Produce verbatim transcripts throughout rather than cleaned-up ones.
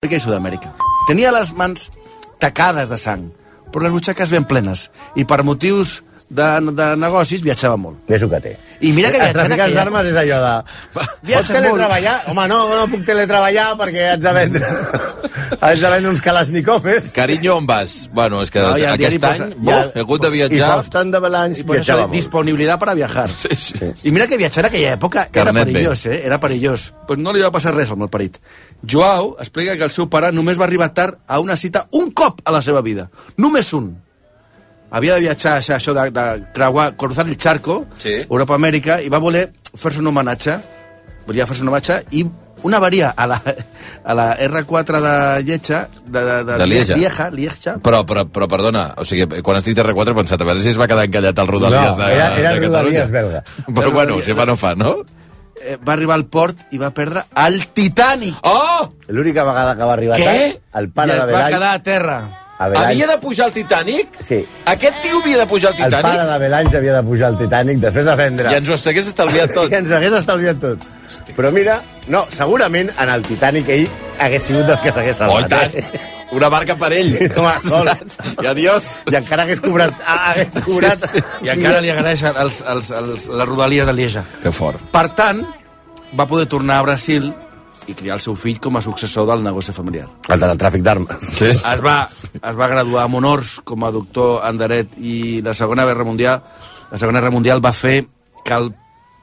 i Sud-amèrica. Tenia les mans tacades de sang, però les butxaques ben plenes, i per motius de, de negocis viatjava molt. És el que té. I mira que els viatjant traficants aquella... d'armes és allò de... Pots teletreballar? Home, no, no puc teletreballar perquè haig de vendre... haig de vendre uns Kalashnikovs. Carinyo, on vas? Bueno, és que no, ja, aquest ja any posa, he hagut de viatjar... I Faustan de Balanç viatjava molt. Disponibilitat per a viajar. Sí, sí. Sí. I mira que viatjar en aquella època era Carnet perillós, eh? Era perillós. Pues no li va passar res al malparit. Joao explica que el seu pare només va arribar tard a una cita un cop a la seva vida. Només un. Havia de viatjar, això de, de creuar, cruzar el charco, sí. Europa-Amèrica, i va voler fer-se un homenatge, volia fer-se un homenatge, i una avaria a la, a la erre quatre de Lieja, de, de, de, de Lieja. Lieja, Lieja. Però, però, però, perdona, o sigui, quan estic de erre quatre he pensat, a veure si es va quedar encallat al Rodalies no, de, era, era de Catalunya. Rodalies belga. Però bueno, si fa no fa, no? Eh, va arribar al port i va perdre el Titanic. Oh! L'única vegada que va arribar Què? tard, el pare I de es va Belany... quedar a terra. Havia de pujar al Titanic? Sí. Aquest tio havia de pujar al Titanic? El pare de Belanys havia de pujar al Titanic després de vendre... I ens ho hagués estalviat tot. I ens ho hagués estalviat tot. Hosti. Però mira, no, segurament en el Titanic ell hagués sigut dels que s'hagués salvat. Oh, tant. Eh? Una barca per ell. Com a sol. I adiós. I encara hagués cobrat... Hagués cobrat... Sí, sí. I encara li agraeix els, els, els, les rodalies de Lieja. Que fort. Per tant, va poder tornar a Brasil i criar el seu fill com a successor del negoci familiar. El del tràfic d'armes. Sí. Es va, es va graduar amb honors com a doctor en dret i la Segona Guerra Mundial la Segona Guerra Mundial va fer que el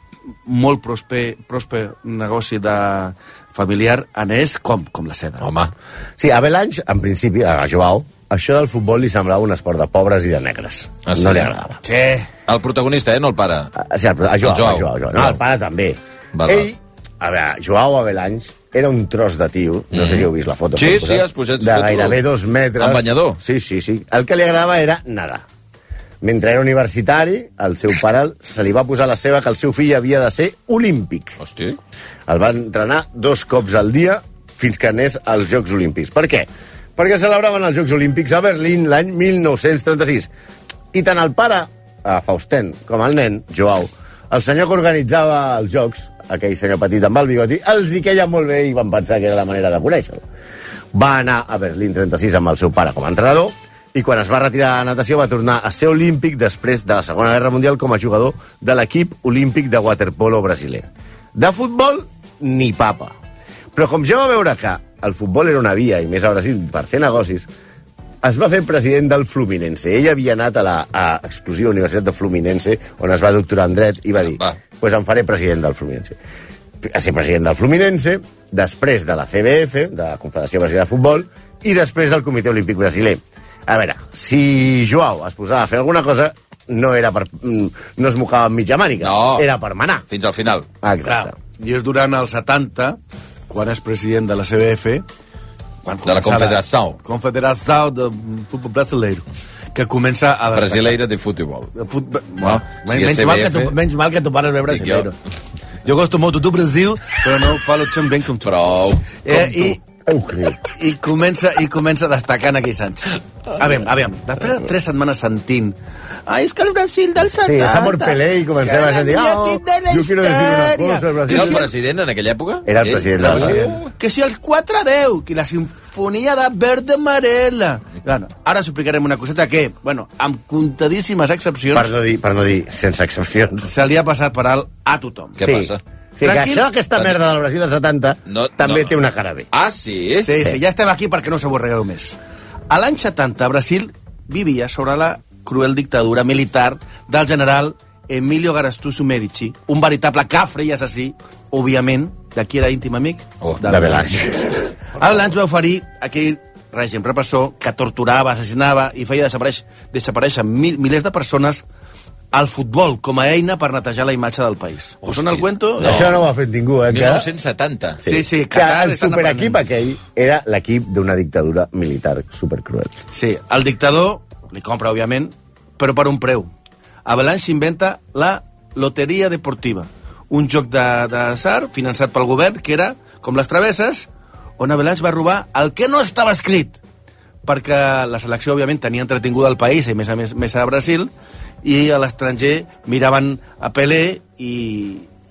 molt prosper, prosper negoci de familiar anés com, com la seda. Home. Sí, a Belanys, en principi, a Joao, això del futbol li semblava un esport de pobres i de negres. Ah, sí? No li agradava. Sí. El protagonista, eh? No el pare. A, sí, a, a Joao, el Joao. A Joao, Joao. No, el pare també. Va, Ell, a veure, Joao Avelanys era un tros de tio, no mm. sé si heu vist la foto. Sí, sí, has posat de foto. gairebé dos metres. En banyador. Sí, sí, sí. El que li agradava era nedar. Mentre era universitari, el seu pare se li va posar la seva que el seu fill havia de ser olímpic. Hosti. El va entrenar dos cops al dia fins que anés als Jocs Olímpics. Per què? Perquè celebraven els Jocs Olímpics a Berlín l'any mil nou-cents trenta-sis. I tant el pare, a Faustin, com el nen, Joao, el senyor que organitzava els Jocs, aquell senyor petit amb el bigoti, els hi queia molt bé i van pensar que era la manera de conèixer-lo. Va anar a Berlín trenta-sis amb el seu pare com a entrenador i quan es va retirar de la natació va tornar a ser olímpic després de la Segona Guerra Mundial com a jugador de l'equip olímpic de waterpolo brasiler. De futbol, ni papa. Però com ja va veure que el futbol era una via, i més a Brasil, per fer negocis, es va fer president del Fluminense. Ell havia anat a la a exclusiva Universitat de Fluminense, on es va doctorar en dret, i va dir, doncs pues em faré president del Fluminense. A ser president del Fluminense, després de la C B F, de la Confederació Brasileña de Futbol, i després del Comitè Olímpic Brasiler. A veure, si Joao es posava a fer alguna cosa, no era per... no es mocava amb mitja mànica, no, era per manar. Fins al final. Exacte. Clar, i és durant els setanta, quan és president de la C B F, quan de la Confederació. Confederació de Futbol Brasileiro, que comença a destacar. Brasileira de futbol. De futbol... No, Men si menys, mal que tu, menys mal que tu pares bé brasileiro. Jo gosto molt do Brasil, però no falo tan ben com tu. Prou, com eh, tu. I, I comença, i comença a destacar en aquells anys. A veure, a veure, després de tres setmanes sentint ah, és que el Brasil del setanta... Sí, és amor Pelé i comencem a sentir oh, jo quiero decir una cosa el Brasil. Era el president en aquella època? Era el president del Brasil. Que si el quatre a deu, que la sinfonia de verde amarela... Bueno, ara us explicarem una coseta que, bueno, amb comptadíssimes excepcions... Per no dir, per no dir sense excepcions. Se li ha passat per alt a tothom. Què sí. passa? Sí, que això, aquesta merda del Brasil dels setanta, no, també no. té una cara bé. Ah, sí? Sí, sí, ja estem aquí perquè no us avorregueu més. A l'any setanta, Brasil vivia sobre la cruel dictadura militar del general Emilio Garastuso Medici, un veritable cafre i assassí, òbviament, de qui era íntim amic? Oh, de, de Belanys. Belanys va oferir aquell règim repressor que torturava, assassinava i feia desaparèixer, desaparèixer mil, milers de persones al futbol com a eina per netejar la imatge del país. Us sona el cuento? No. Això no ho ha fet ningú, eh? mil nou-cents setanta. Sí, sí. sí que el superequip aquell era l'equip d'una dictadura militar supercruel. Sí, el dictador li compra, òbviament, però per un preu. Avalanche inventa la Loteria Deportiva, un joc d'atzar finançat pel govern que era, com les travesses, on Avalanche va robar el que no estava escrit, perquè la selecció, òbviament, tenia entretinguda al país, i més a més, més a Brasil, i a l'estranger miraven a Pelé i,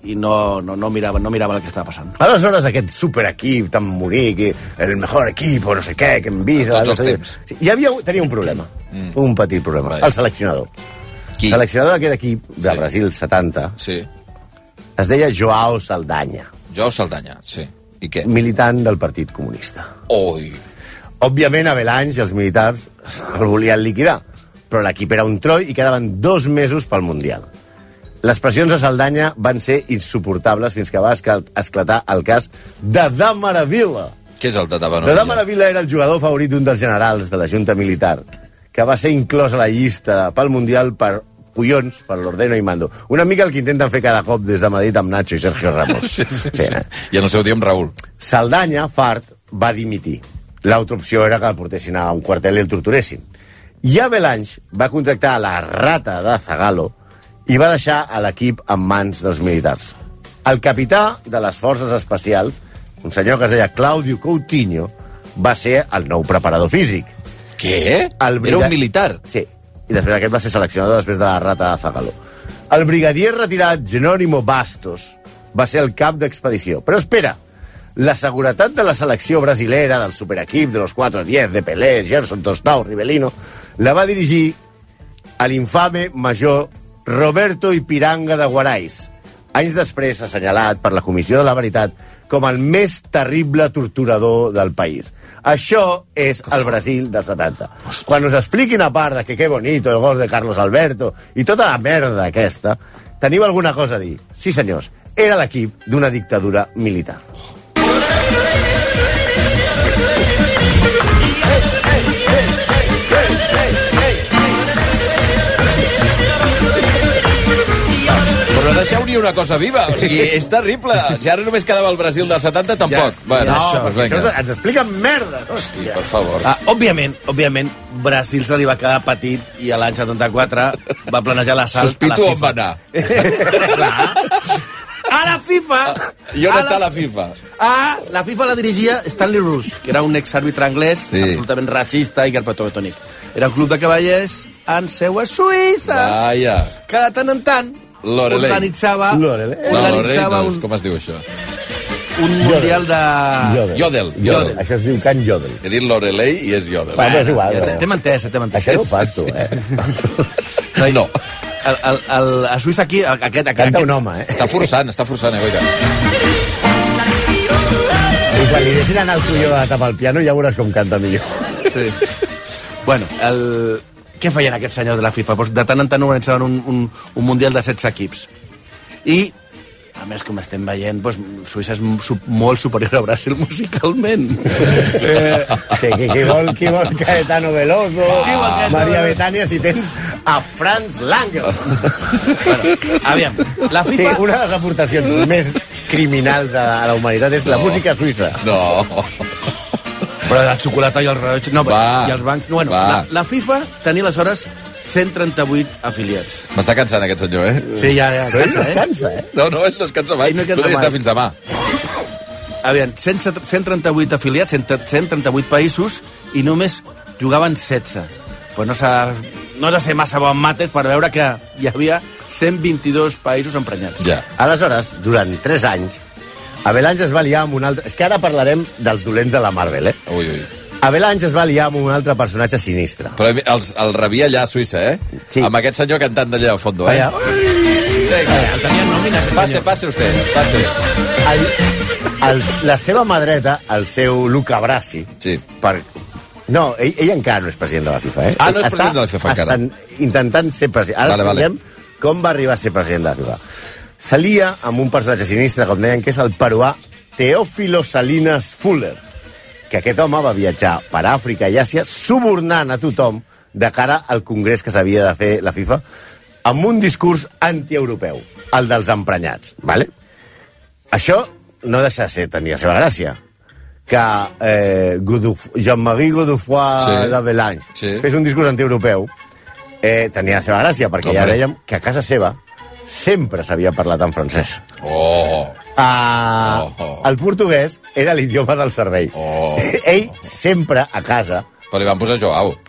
i no, no, no, mirava, no mirava el que estava passant. Aleshores, aquest superequip tan bonic, i el millor equip, o no sé què, que hem vist... Tots els temps. Sí, hi havia, tenia un problema, mm. un petit problema, Vaja. el seleccionador. Qui? El seleccionador d'aquest equip, de Sí. Brasil setanta, Sí. es deia Joao Saldanha, Jo Saldanha, sí. I què? militant del Partit Comunista. Oi. Òbviament, a Belange els militars el volien liquidar, però l'equip era un troi i quedaven dos mesos pel Mundial. Les pressions a Saldanha van ser insuportables fins que va esclatar el cas de Da Maravilla. Què és el de Tabano? De Da Maravilla era el jugador favorit d'un dels generals de la Junta Militar, que va ser inclòs a la llista pel Mundial per collons, per l'ordeno i mando. Una mica el que intenten fer cada cop des de Madrid amb Nacho i Sergio Ramos. Sí, sí, Sí, sí. eh? I en el seu dia amb Raül. Saldanha, fart, va dimitir. L'altra opció era que el portessin a un quartel i el torturessin. I a Belange va contractar la rata de Zagallo i va deixar a l'equip en mans dels militars. El capità de les forces especials, un senyor que es deia Claudio Coutinho, va ser el nou preparador físic. Què? El Era un militar? Sí, i després aquest va ser seleccionador després de la rata de Zagallo. El brigadier retirat Jerónimo Bastos va ser el cap d'expedició. Però espera, la seguretat de la selecció brasilera, del superequip de los cuatro diez, de Pelé, Gerson, Tostao, Rivelino, la va dirigir a l'infame major Roberto Ipiranga de Guarais, anys després assenyalat per la Comissió de la Veritat com el més terrible torturador del país. Això és el Brasil dels setanta. Quan us expliquin a part de que que bonito el gol de Carlos Alberto i tota la merda aquesta, teniu alguna cosa a dir. Sí, senyors, era l'equip d'una dictadura militar. Però deixeu-n'hi una cosa viva. O sigui, és terrible. Si ara només quedava el Brasil del setanta, tampoc. Ja, bueno, No, això, perquè pues això vinga. ens expliquen merdes, hòstia. Per favor. Ah, òbviament, òbviament, Brasil se li va quedar petit i a l'any setanta-quatre va planejar l'assalt Sospito a la on va FIFA. anar. A la FIFA! I on A està la FIFA? Ah, la FIFA la dirigia Stanley Rous, que era un exàrbitre anglès, Sí. absolutament racista i carpetònic. Era un club de cavallers en seu a Suïssa. Vaja. Que de tant en tant Lorelei. organitzava, Lorelei. No, Lorei, organitzava no, un, com es diu això? un mundial de... Jodel. Jodel, Jodel. Això es diu Can Jodel. He dit Lorelei i és Jodel. Va, és igual. Ja, T'hem entès, t'hem entès. Això no ho fas tu, eh? No. El, el, el, a Suïssa aquí, aquest... aquest Canta aquest, un home, eh? Està forçant, està forçant, eh, goita. I quan li deixin anar el colló de tapar el piano ja veuràs com canta millor. Sí. Bueno, el... què feien aquests senyors de la FIFA? Pues de tant en tant organitzaven un, un, un mundial de setze equips. I, a més, com estem veient, pues, Suïssa és su molt superior a Brasil musicalment. eh, Sí, qui, qui, vol, qui vol Caetano Veloso, Qui vol Caetano Maria Veloso? Betània, si tens a Franz Langel. bueno, aviam, la Sí, FIFA... una de les aportacions més criminals a, a la humanitat és la música suïssa. No. Però la xocolata i el rellotge... No, Va, i els bancs... Bueno, va. la, la FIFA tenia aleshores cent trenta-vuit afiliats. M'està cansant aquest senyor, eh? Sí, ja, ja Però ell no cansa, es eh? cansa, eh? No, no, ell no es cansa mai. Ell no es cansa Podria mai. estar fins demà. Aviam, cent trenta-vuit afiliats, cent trenta-vuit països, i només jugaven setze. Pues no s'ha no has de ser massa bon mates per veure que hi havia cent vint-i-dos països emprenyats. Ja. Aleshores, durant tres anys, Avelange es va liar amb un altre... És que ara parlarem dels dolents de la Marvel, eh? Ui, ui. Avelange es va liar amb un altre personatge sinistre. Però els, el rebia allà a Suïssa, eh? Sí. Amb aquest senyor cantant d'allà al fondo, eh? Allà. El tenia nòmina, aquest Passe, senyor. passe usted, passe. El, el, la seva mà dreta, el seu Luca Brasi, Sí. per... No, ell, ell encara no és president de la FIFA, eh? Ah, no és Està president de la FIFA encara. estan intentant ser president. Ara Vale, vale. expliquem com va arribar a ser president de la FIFA. S'alia amb un personatge sinistre, com deien, que és el peruà Teófilo Salinas Fuller, que aquest home va viatjar per Àfrica i Àsia subornant a tothom de cara al congrés que s'havia de fer la FIFA amb un discurs antieuropeu, el dels emprenyats, ¿vale? Això no deixa de ser, tenir la seva gràcia, que eh, Goduf, Jean-Marie Godefroy Sí. de Belange Sí. fes un discurs antieuropeu, eh, tenia la seva gràcia, perquè Hombre. ja dèiem que a casa seva sempre s'havia parlat en francès. Oh, Uh, Oh. El portuguès era l'idioma del servei. Oh. Ell sempre a casa... però li van posar Joao.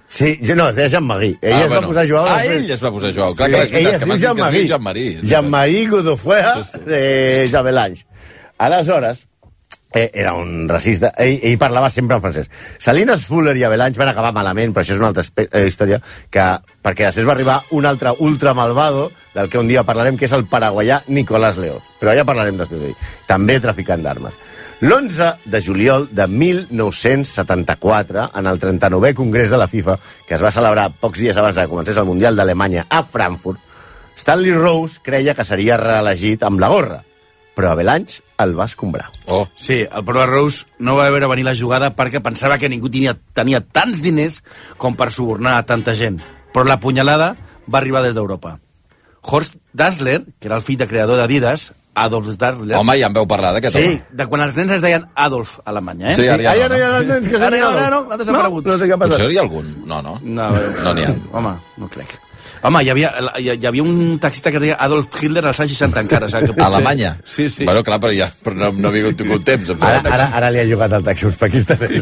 Sí, jo no, es deia Jean-Marie. Ell Ah, es va bueno. posar Joao. Ah, després- ell es va posar Joao. Clar Sí, que és ell veritat, es que diu m'has dit que es Jean-Marie. diu Jean-Marie. Jean-Marie Godofroy de Javelange. Aleshores, eh, era un racista, ell, ell parlava sempre en francès. Salinas, Fuller i Avalanche van acabar malament, però això és una altra eh, història, que, perquè després va arribar un altre ultra malvado, del que un dia parlarem, que és el paraguaià Nicolás Leoz. Però ja parlarem després d'ell. També traficant d'armes. L'onze de juliol de mil nou-cents setanta-quatre, en el trenta-novè Congrés de la FIFA, que es va celebrar pocs dies abans de que comencés el Mundial d'Alemanya a Frankfurt, Stanley Rose creia que seria reelegit amb la gorra, però Avalanche el va escombrar. Oh. Sí, el Pere Rose no va veure venir la jugada perquè pensava que ningú tenia, tenia tants diners com per subornar a tanta gent. Però la punyalada va arribar des d'Europa. Horst Dassler, que era el fill de creador d'Adidas, Adolf Dassler... Home, ja en veu parlar d'aquest Sí, home. de quan els nens es deien Adolf a Alemanya, eh? Sí, ara ja Ah, ja no, no hi ha no. els nens que Ara s'han no, ido. no, no, han desaparegut. No, no sé què ha passat. Potser hi ha algun? No, no. No, No n'hi ha. Home, no crec. Home, hi havia, hi, hi havia un taxista que es deia Adolf Hitler als anys seixanta encara. O sigui, que A potser... Alemanya? Sí, sí. Bueno, clar, però, ja, però no, no ha vingut un temps. Em Ara, sembla. ara, ara li ha jugat el taxi uzbekistanès.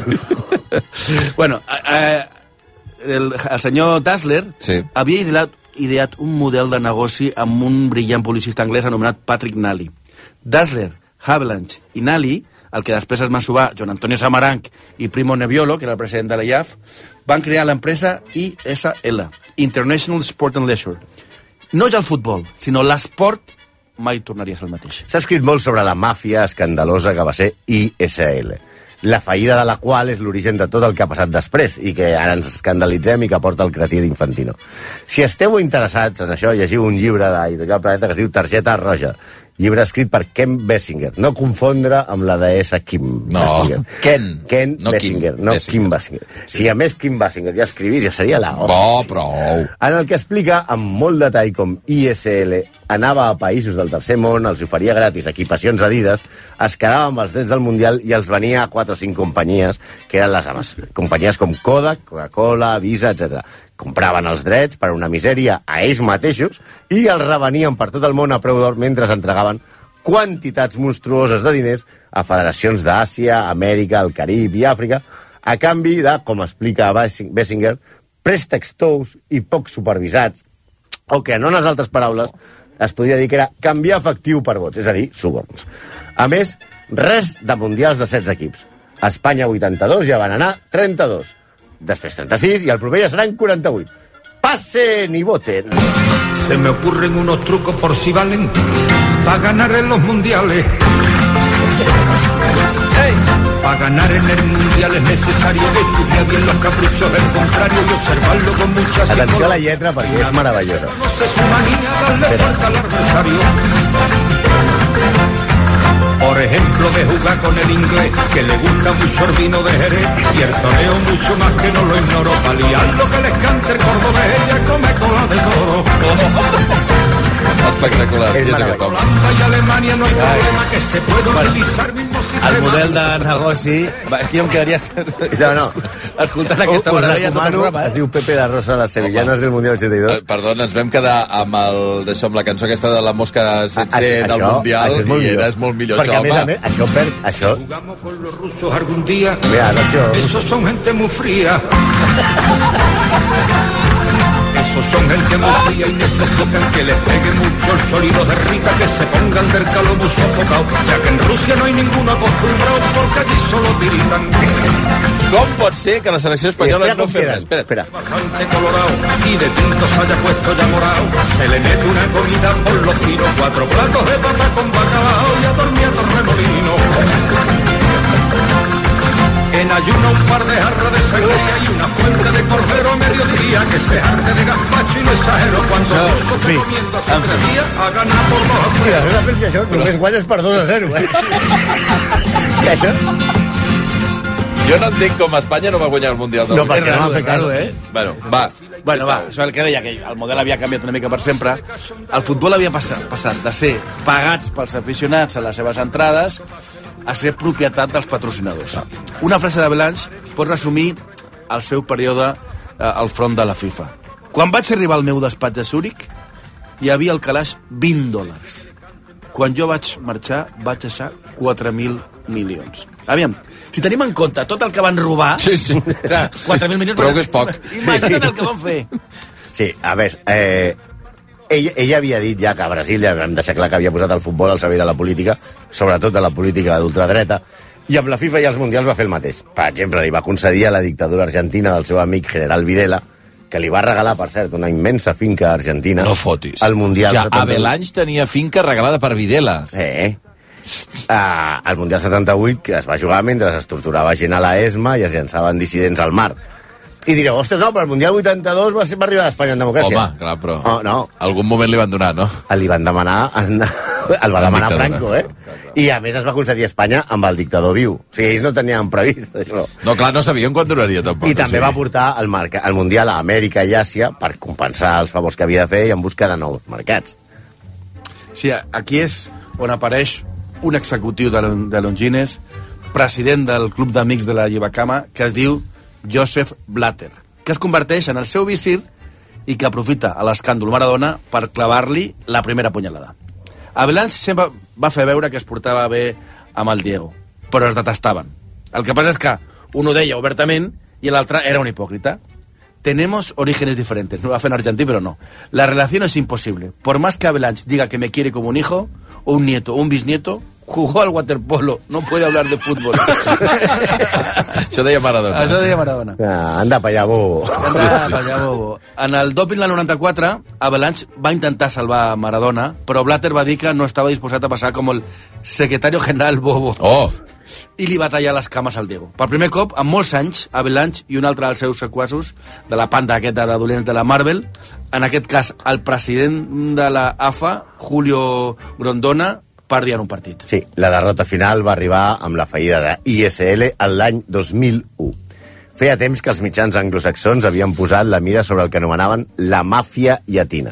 bueno, eh, el, el senyor Dassler Sí. havia ideat, ideat un model de negoci amb un brillant publicista anglès anomenat Patrick Nally. Dassler, Havelange i Nally, el que després es van subar Joan Antonio Samaranch i Primo Nebbiolo, que era el president de la I A F, van crear l'empresa I S L, International Sport and Leisure. No ja el futbol, sinó l'esport mai tornaria a ser el mateix. S'ha escrit molt sobre la màfia escandalosa que va ser I S L, la fallida de la qual és l'origen de tot el que ha passat després i que ara ens escandalitzem i que porta el cretí d'Infantino. Si esteu interessats en això, llegiu un llibre d'Editorial Planeta que es diu Targeta Roja, llibre escrit per Ken Basinger, no confondre amb la deessa Kim No, Basinger. Ken, Ken no Basinger, Kim no Basinger. Kim Basinger. Sí. Si a més Kim Basinger ja escrivís, ja seria la hòstia. Bo, prou. En el que explica amb molt detall com I S L anava a països del tercer món, els oferia gratis equipacions Adidas, es quedava amb els drets del Mundial i els venia a quatre o cinc companyies, que eren les ames, companyies com Kodak, Coca-Cola, Visa, etcètera. Compraven els drets per una misèria a ells mateixos i els revenien per tot el món a preu d'or mentre entregaven quantitats monstruoses de diners a federacions d'Àsia, Amèrica, el Carib i Àfrica, a canvi de, com explica Basinger, préstecs tous i poc supervisats, o que, en unes altres paraules, es podria dir que era canviar efectiu per vots, és a dir, suborns. A més, res de mundials de setze equips. A Espanya vuitanta-dos ja van anar trenta-dos. Després trenta-sis i el proper ja seran quaranta-vuit. Passen y voten. Se me ocurren unos trucos por si valen para ganar en los mundiales. Para ganar en el mundial es necesario estudiar bien los caprichos del contrario y observarlo con mucha Atenció a la psicología. lletra perquè és meravellosa. No sé su manía darle fuerza al adversario. Por ejemplo, de jugar con el inglés, que le gusta mucho el vino de Jerez, y el toreo mucho más que no lo ignoro, para liar lo que les cante el cordobés, ella come cola de toro. Espectacular. És Qui és aquest meravellós. home? Holanda y Alemania no hay problema que se pueda utilizar mismo sistema. El model de negoci... Va, aquí em quedaria... No, no. Escoltant aquesta Us meravella tot el recomano, programa, es eh? diu Pepe de Rosa, les sevillanes del Mundial ochenta y dos. Eh, Perdona, ens vam quedar amb, el, d'això, amb la cançó aquesta de la mosca sense Això- del Mundial això és molt i millor. era és molt millor, Perquè, això, a més home. a més, això perd... Això... Jugamos con los rusos algún día. Mira, atenció. Esos son gente muy fría. Esos son gente muy fría y necesitan que les pegue mucho el sol y los derrita, que se pongan del calor muy sofocado, ya que en Rusia no hay ninguno acostumbrado porque allí solo tiritan. Com pot ser que la selecció espanyola Espera, no com fes queden. res? Espera. Espera. Bastante colorado y de tinto se haya puesto ya morado, se le mete una comida por los finos, cuatro platos de papa con bacalao y a dormir a torremolino. En ayuno un par de jarras de sangría y una fuente de cordero a mediodía, que se arte de gazpacho y no exagero, cuando No, el ruso en fi, esté comiendo hace en tres fi. días a ganar por dos a Sí, cero. després de fer això, només guanyes per dos a zero, eh? Que això... Jo no entenc com Espanya no va guanyar el Mundial del No, perquè no va fer cas, eh? Bueno, va. Bueno, va, això és el que deia, que el model havia canviat una mica per sempre. El futbol havia passat, passat de ser pagats pels aficionats a les seves entrades a ser propietat dels patrocinadors. Una frase d'Avalanche pot resumir el seu període eh, al front de la FIFA. Quan vaig arribar al meu despatx a Zúrich, hi havia al calaix vint dòlars. Quan jo vaig marxar, vaig deixar quatre mil milions. Aviam, si tenim en compte tot el que van robar... Sí, sí. Clar, quatre mil milions... Prou que és poc. Imagina't el que van fer. Sí, a veure, eh, ell, ell havia dit ja que a Brasil ja vam deixar clar que havia posat el futbol al servei de la política, sobretot de la política d'ultradreta, i amb la FIFA i els Mundials va fer el mateix. Per exemple, li va concedir a la dictadura argentina del seu amic General Videla, que li va regalar, per cert, una immensa finca argentina. No fotis. Al Mundial... O sigui, Avelange tenia finca regalada per Videla. Sí. Uh, al Mundial setanta-vuit, que es va jugar mentre es torturava gent a la ESMA i es llançaven dissidents al mar. I direu, ostres, no, però el Mundial vuitanta-dos va, ser, va arribar a Espanya en democràcia. Home, clar, però... Oh, no. Algun moment li van donar, no? Li van demanar... En... el va demanar Franco, eh? I a més es va concedir a Espanya amb el dictador viu. O sigui, ells no tenien previst això. No, clar, no sabien quan duraria, tampoc. I també va portar el, marca, el Mundial a Amèrica i Àsia per compensar els favors que havia de fer i en busca de nous mercats. Sí, aquí és on apareix un executiu de, de Longines, president del Club d'Amics de la Llevacama, que es diu Joseph Blatter, que es converteix en el seu visir i que aprofita a l'escàndol Maradona per clavar-li la primera punyalada. Avelange sempre va fer veure que es portava bé amb el Diego, però es detestaven. El que passa és que un ho deia obertament i l'altre era un hipòcrita. Tenemos orígenes diferentes, no va a fer en argentí, pero no. La relación es imposible. Por más que Avelange diga que me quiere como un hijo, o un nieto, o un bisnieto, jugó al waterpolo, no puede hablar de fútbol. Això deia Maradona. Això deia Maradona. Ah, anda pa allà, bobo. Anda pa allà, bobo. En el doping del noranta-quatre, Avelange va intentar salvar Maradona, però Blatter va dir que no estava disposat a passar com el secretario general bobo. Oh! I li va tallar les cames al Diego. Per primer cop, en molts anys, Avelange i un altre dels seus sequaços de la panda aquesta de dolents de la Marvel, en aquest cas el president de la A F A, Julio Grondona, perdien un partit. Sí, la derrota final va arribar amb la fallida de I S L l'any dos mil u. Feia temps que els mitjans anglosaxons havien posat la mira sobre el que anomenaven la màfia llatina,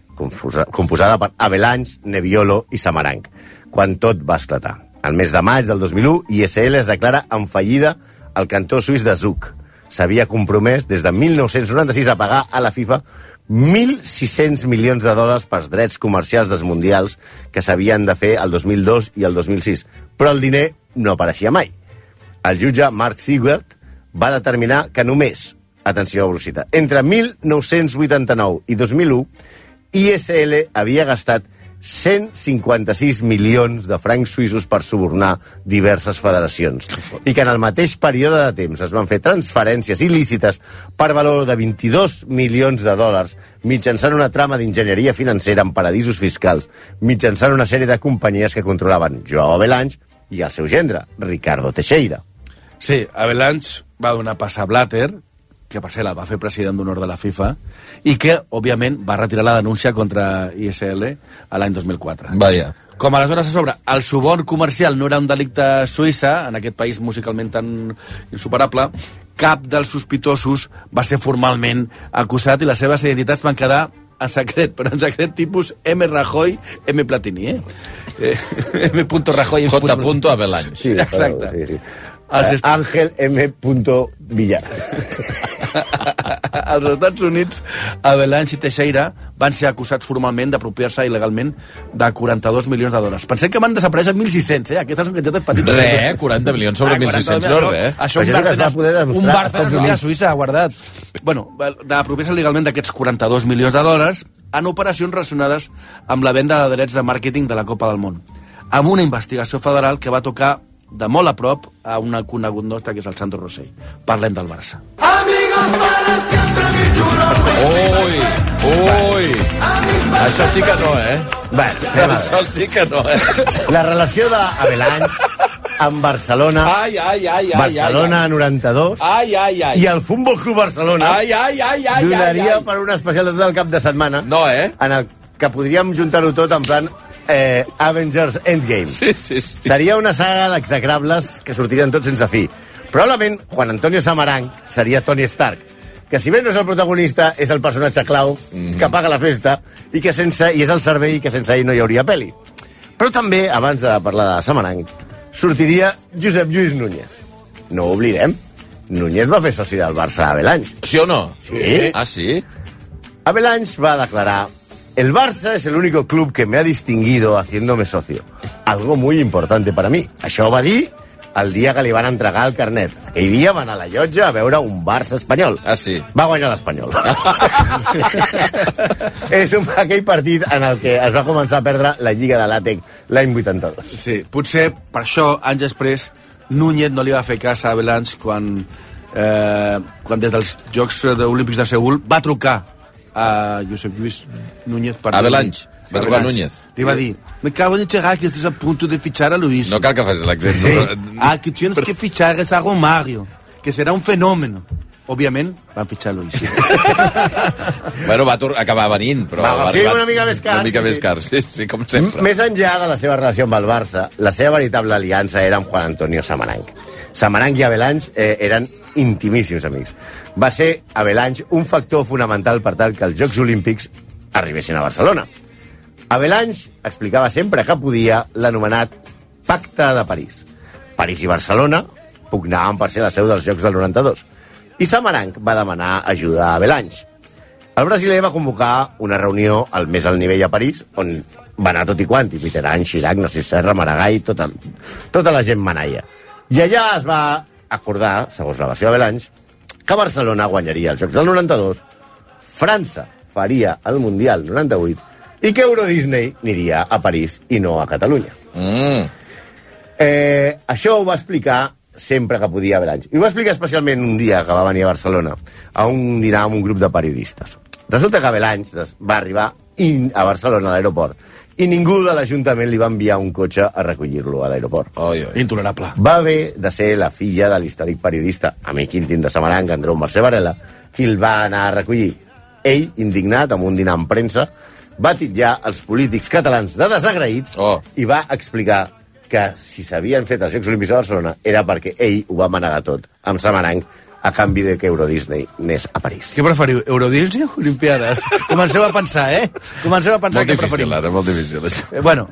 composada per Avelange, Nebbiolo i Samaranch, quan tot va esclatar. Al mes de maig del dos mil u, I S L es declara en fallida al cantó suís de Zug. S'havia compromès des de mil nou-cents noranta-sis a pagar a la FIFA mil sis-cents milions de dòlars pels drets comercials dels mundials que s'havien de fer el dos mil dos i el dos mil sis. Però el diner no apareixia mai. El jutge Mark Siegert va determinar que només, atenció a velocitat, entre mil nou-cents vuitanta-nou i dos mil u, I S L havia gastat cent cinquanta-sis milions de francs suïssos per subornar diverses federacions. I que en el mateix període de temps es van fer transferències il·lícites per valor de vint-i-dos milions de dòlars mitjançant una trama d'enginyeria financera en paradisos fiscals, mitjançant una sèrie de companyies que controlaven Joao Avelange i el seu gendre, Ricardo Teixeira. Sí, Avelange va donar pas a Blatter, que per ser la va fer president d'honor de la FIFA, i que, òbviament, va retirar la denúncia contra I S L a l'any dos mil quatre. Vaja. Com aleshores a sobre, el suborn comercial no era un delicte a Suïssa, en aquest país musicalment tan insuperable, cap dels sospitosos va ser formalment acusat i les seves identitats van quedar en secret, però en secret tipus M. Rajoy, M. Platini, eh? eh M. Rajoy... J. Avelange. Sí, exacte. Sí, sí. Els est... Ángel M. Villar. Als Estats Units, Avelange i Teixeira van ser acusats formalment d'apropiar-se il·legalment de quaranta-dos milions de dòlars. Pensem que van desaparèixer mil sis-cents, eh? Aquestes són quantitats petites. Re, quaranta milions sobre mil sis-cents, no res. Això un Bárcenas, un Bárcenas a Suïssa ha guardat. Bueno, d'apropiar-se legalment d'aquests quaranta-dos milions de dòlars en operacions relacionades amb la venda de drets de màrqueting de la Copa del Món, amb una investigació federal que va tocar de molt a prop a un conegut nostre, que és el Sandro Rosell. Parlem del Barça. Amigos para siempre, mi chulo. Ui, ui. Això sí que no, eh? Bueno, això sí que no, eh? la relació d'Avelange amb Barcelona, Ai, ai, ai, ai. Barcelona noranta-dos, Ai, ai, ai. i el Futbol Club Barcelona Ai, ai, ai, ai, donaria ai, ai. per un especial de tot el cap de setmana, No, eh? en el que podríem juntar-ho tot en plan eh, Avengers Endgame. Sí, sí, sí. Seria una saga d'execrables que sortirien tots sense fi. Probablement, Juan Antonio Samaranch seria Tony Stark, que si bé no és el protagonista, és el personatge clau mm-hmm. que paga la festa i que sense i és el servei que sense ell no hi hauria pel·li. Però també, abans de parlar de Samaranch, sortiria Josep Lluís Núñez. No ho oblidem. Núñez va fer soci del Barça a Avelange. Sí o no? Sí. Ah, sí? Avelange va declarar: el Barça es el único club que me ha distinguido haciéndome socio. Algo muy importante para mí. Això va dir el dia que li van entregar el carnet. Aquell dia va anar a la llotja a veure un Barça espanyol. Ah, sí? Va guanyar l'Espanyol. És un, aquell partit en el que es va començar a perdre la Lliga de l'Àtec l'any vuitanta-dos. Sí, potser per això, anys després, Núñez no li va fer cas a Avalanche quan, eh, quan des dels Jocs Olímpics de Seül va trucar a Josep Lluís Núñez per Avalanche, va trucar a Núñez. Li va dir, me cago en enterrar que estás a punto de fichar a Luis. No cal que facis l'accent. Sí. No. Ah, que tienes que fichar a Romario, que serà un fenómeno. Òbviament, van fitxar Luis. Bueno, va acabar venint, però... Va, va sí, arribar una mica més car. Una mica sí, més sí. car, sí, sí, com sempre. Més enllà de la seva relació amb el Barça, la seva veritable aliança era amb Juan Antonio Samaranch. Samaranch i Avalanche eh, eren intimíssims amics. Va ser Avalanche un factor fonamental per tal que els Jocs Olímpics arribessin a Barcelona. Avalanche explicava sempre que podia l'anomenat Pacte de París. París i Barcelona pugnaven per ser la seu dels Jocs del noranta-dos. I Samaranch va demanar ajuda a Avalanche. El brasiler va convocar una reunió al més alt nivell a París, on va anar tot i quanti, Mitterrand, Chirac, Narcís Serra, Maragall, tota, tota la gent manaia. I allà es va acordar, segons la versió d'Avalanche, que Barcelona guanyaria els Jocs del noranta-dos, França faria el Mundial noranta-vuit i que Euro Disney aniria a París i no a Catalunya. Mm. Eh, això ho va explicar sempre que podia Avalanche. I ho va explicar especialment un dia que va venir a Barcelona a un dinar amb un grup de periodistes. Resulta que Avalanche va arribar a Barcelona a l'aeroport i ningú de l'Ajuntament li va enviar un cotxe a recollir-lo a l'aeroport. Oi, oi. Intolerable. Va haver de ser la filla de l'històric periodista, amic íntim de Samaranch, Andreu Mercè Varela, qui el va anar a recollir. Ell, indignat, amb un dinar en premsa, va titllar els polítics catalans de desagraïts Oh. i va explicar que si s'havien fet els Jocs Olímpics a Barcelona era perquè ell ho va manegar tot amb Samaranch a canvi de que Euro Disney anés a París. Què preferiu, Euro Disney o Olimpiades? Comenceu a pensar, eh? Comenceu a pensar Molt què difícil, preferiu. ara, molt difícil, això. Eh, bueno,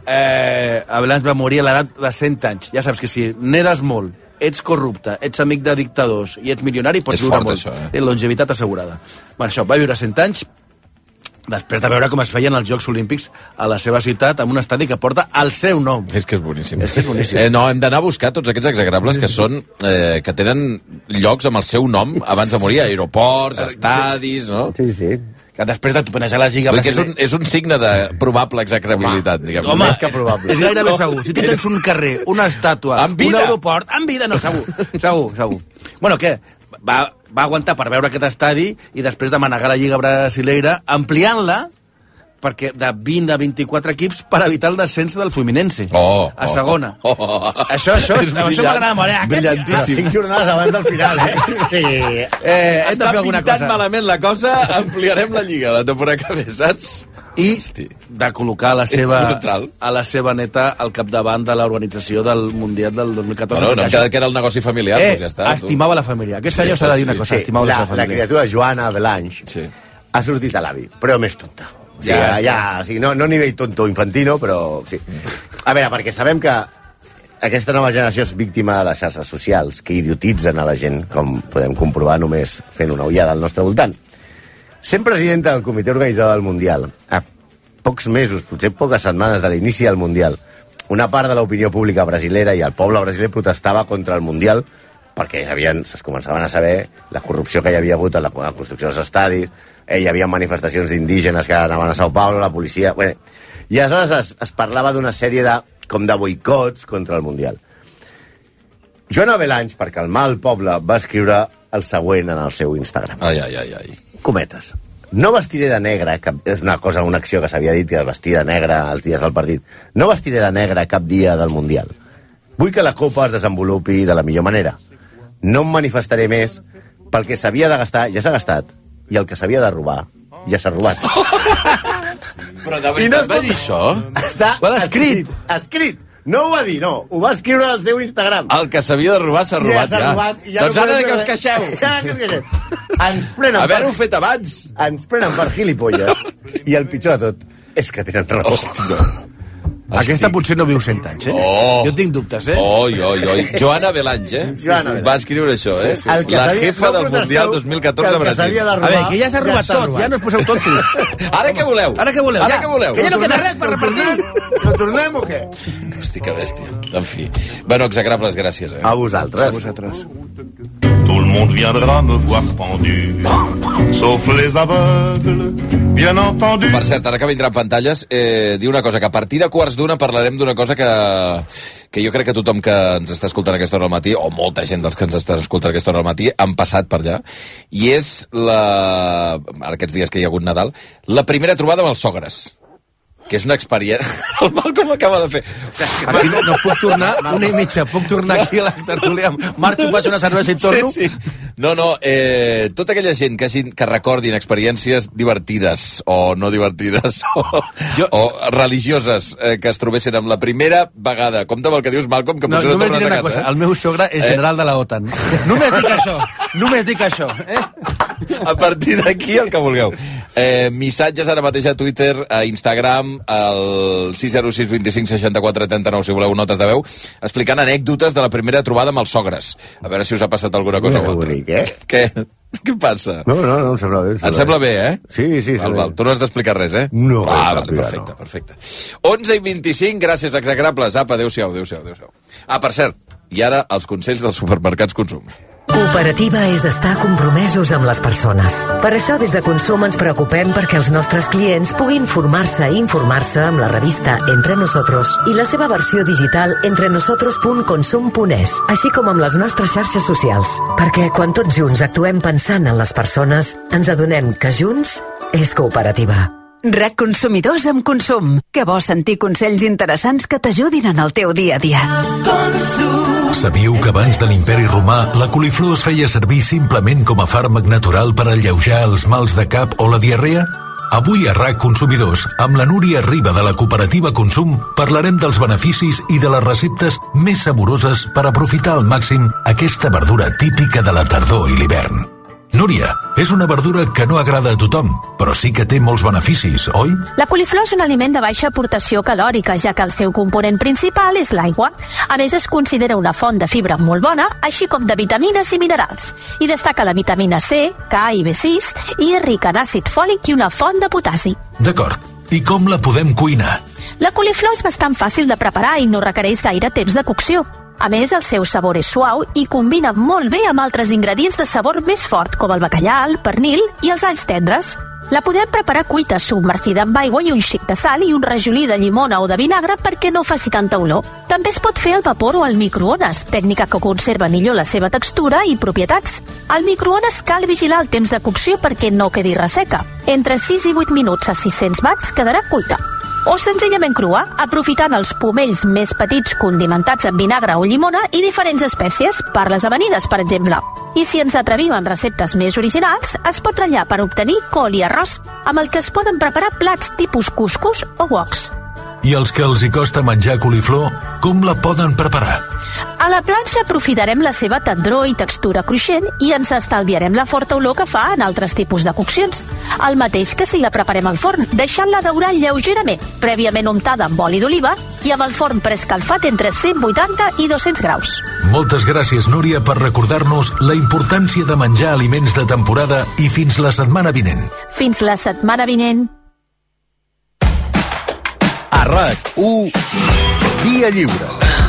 eh, Avalanche va morir a l'edat de cent anys. Ja saps que si nedes molt, ets corrupte, ets amic de dictadors i ets milionari, pots És viure fort, molt. això, eh? Té longevitat assegurada. Bueno, això, va viure cent anys després de veure com es feien els Jocs Olímpics a la seva ciutat amb un estadi que porta el seu nom. És que és boníssim. És que és boníssim. Eh, no, hem d'anar a buscar tots aquests exagrables que són, eh, que tenen llocs amb el seu nom abans de morir, aeroports, estadis, no? Sí, sí. Que després de topenejar la Lliga Vull dir que és un, Brasilera... és un signe de probable execrabilitat, diguem. Home, més que probable. és gairebé segur. Si tu tens un carrer, una estàtua, En vida. un aeroport... En vida, no, segur. Segur, segur. Bueno, què? Va, va aguantar per veure aquest estadi i després de manegar la Lliga Brasileira, ampliant-la perquè de vint a vint-i-quatre equips per evitar el descens del Fluminense Oh, a segona. oh, oh, oh. Això, això, És això brillant, m'agrada molt. Eh? Aquest- brillantíssim. Cinc jornades abans del final, eh? Sí. Eh, hem de Està fer alguna pintant cosa. malament la cosa, ampliarem la Lliga la temporada que ve, saps? I Hosti. de col·locar la És seva, brutal. a la seva neta al capdavant de l'organització del Mundial del dos mil catorze. Bueno, no em Això- queda que era el negoci familiar, Eh, doncs ja està. tu. estimava la família. Aquest Sí, senyor s'ha de dir sí, una cosa, Sí, estimava la, la, seva la família. criatura Joana Avalanche Sí. ha sortit a l'avi, però més tonta. O sigui, Ja, ja, ja, o sigui, no, no a nivell tonto infantino, però sí. A veure, perquè sabem que aquesta nova generació és víctima de les xarxes socials que idiotitzen a la gent, com podem comprovar només fent una ullada al nostre voltant. Sent presidenta del comitè organitzador del Mundial, a pocs mesos, potser poques setmanes de l'inici del Mundial, una part de l'opinió pública brasilera i el poble brasiler protestava contra el Mundial perquè havien, es començaven a saber la corrupció que hi havia hagut en la, en la construcció dels estadis, eh, hi havia manifestacions d'indígenes que anaven a Sao Paulo, la policia... Bé, i aleshores es, es parlava d'una sèrie de, com de boicots contra el Mundial. Joana Avalanche, per calmar el poble, va escriure el següent en el seu Instagram. Ai, ai, ai, ai. Cometes. No vestiré de negre, cap, és una cosa, una acció que s'havia dit, que es vestia de negre els dies del partit. No vestiré de negre cap dia del Mundial. Vull que la Copa es desenvolupi de la millor manera. No em manifestaré més, pel que s'havia de gastar ja s'ha gastat, i el que s'havia de robar ja s'ha robat. Però de I no es veritat va pot- dir això? Està Ho ha escrit. Escrit. No ho va dir, no. Ho va escriure al seu Instagram. El que s'havia de robar s'ha robat, ja. ja. s'ha robat, i ja Doncs no ara de podem què us fer res. queixeu? Ja, que us queixeu. Ens prenen Haver-ho per, fet abans. ens prenen per gilipolles, i el pitjor de tot és que tenen raó. Aquesta potser no viu cent anys, eh? Oh. Jo tinc dubtes, eh? Oi, oi, oi. Joana Avalanche, eh? Joana Avalanche. Va escriure això, eh? El que La s'havia- jefa no del protesteu Mundial dos mil catorze que a el que Brasil. s'havia de A veure, que ja s'ha robat s'ha tot, robat. ja no us poseu tontos. Ara què voleu? Ara què voleu? Ara Ja. què voleu? Que ja no queda res per repartir. Que tornem o què? Hosti, que bèstia. En fi. Bueno, execrables, gràcies. Eh? A vosaltres. A vosaltres. Tout le monde viendra me voir pendu, sauf les aveugles, bien entendu. Per cert, ara que vindran pantalles, eh, diu una cosa, que a partir de quarts d'una parlarem d'una cosa que, que jo crec que tothom que ens està escoltant a aquesta hora al matí, o molta gent dels que ens estan escoltant a aquesta hora al matí, han passat per allà, i és la... ara aquests dies que hi ha hagut Nadal, la primera trobada amb els sogres. Que és una experiència... El Malcom acaba de fer... Aquí no, no puc tornar, una i mitja, puc tornar aquí a la tertúlia, marxo, faig una cervesa i torno? Sí, sí. No, no, eh, tota aquella gent que, hagin, que recordin experiències divertides o no divertides o, jo... o religioses eh, que es trobessin amb la primera vegada. Compte amb el que dius, Malcom, que no, potser no, no tornes a casa. Cosa, eh? El meu sogre és general eh? de la OTAN. Només dic això, només dic això. Eh? A partir d'aquí, el que vulgueu. Eh, missatges ara mateix a Twitter, a Instagram, al sis zero sis vint cinc seixanta quatre trenta nou, si voleu notes de veu, explicant anècdotes de la primera trobada amb els sogres. A veure si us ha passat alguna cosa o altra. Bonic, eh? Què? Què passa? No, no, no, em sembla bé. Em sembla, Et sembla bé, eh? Sí, sí. Val, val. Tu no has d'explicar res, eh? No. Ah, no, vale, perfecte, perfecte. onze i vint-i-cinc, gràcies, execrables. Apa, adéu-siau, adéu-siau, adéu-siau. Ah, per cert, i ara els consells dels supermercats Consum. Cooperativa és estar compromesos amb les persones. Per això des de Consum ens preocupem perquè els nostres clients puguin formar-se i informar-se amb la revista Entre Nosotros i la seva versió digital entrenosotros punt consum punt es, així com amb les nostres xarxes socials. Perquè quan tots junts actuem pensant en les persones, ens adonem que junts és cooperativa. R E C Consumidors amb Consum. Que bo sentir consells interessants que t'ajudin en el teu dia a dia. Consum. Sabíeu que abans de l'imperi romà la coliflor es feia servir simplement com a fàrmac natural per alleujar els mals de cap o la diarrea? Avui a R A C Consumidors, amb la Núria Riba de la cooperativa Consum, parlarem dels beneficis i de les receptes més saboroses per aprofitar al màxim aquesta verdura típica de la tardor i l'hivern. Núria, és una verdura que no agrada a tothom, però sí que té molts beneficis, oi? La coliflor és un aliment de baixa aportació calòrica, ja que el seu component principal és l'aigua. A més, es considera una font de fibra molt bona, així com de vitamines i minerals. I destaca la vitamina C, K i B sis, i és rica en àcid fòlic i una font de potassi. D'acord. I com la podem cuinar? La coliflor és bastant fàcil de preparar i no requereix gaire temps de cocció. A més, el seu sabor és suau i combina molt bé amb altres ingredients de sabor més fort, com el bacallà, el pernil i els alls tendres. La podem preparar cuita, submergida amb aigua i un xic de sal i un rajolí de llimona o de vinagre perquè no faci tanta olor. També es pot fer al vapor o al microones, tècnica que conserva millor la seva textura i propietats. Al microones cal vigilar el temps de cocció perquè no quedi resseca. Entre sis i vuit minuts a sis-cents watts quedarà cuita. O senzillament crua, aprofitant els pomells més petits condimentats amb vinagre o llimona i diferents espècies, per les amanides, per exemple. I si ens atrevim amb receptes més originals, es pot ratllar per obtenir col i arròs, amb el que es poden preparar plats tipus cuscús o woks. I els que els hi costa menjar coliflor, com la poden preparar? A la planxa aprofitarem la seva tendror i textura cruixent i ens estalviarem la forta olor que fa en altres tipus de coccions. El mateix que si la preparem al forn, deixant-la daurar lleugerament, prèviament untada amb oli d'oliva i amb el forn preescalfat entre cent vuitanta i dos-cents graus. Moltes gràcies, Núria, per recordar-nos la importància de menjar aliments de temporada i fins la setmana vinent. Fins la setmana vinent. A R A C u, Via Lliure.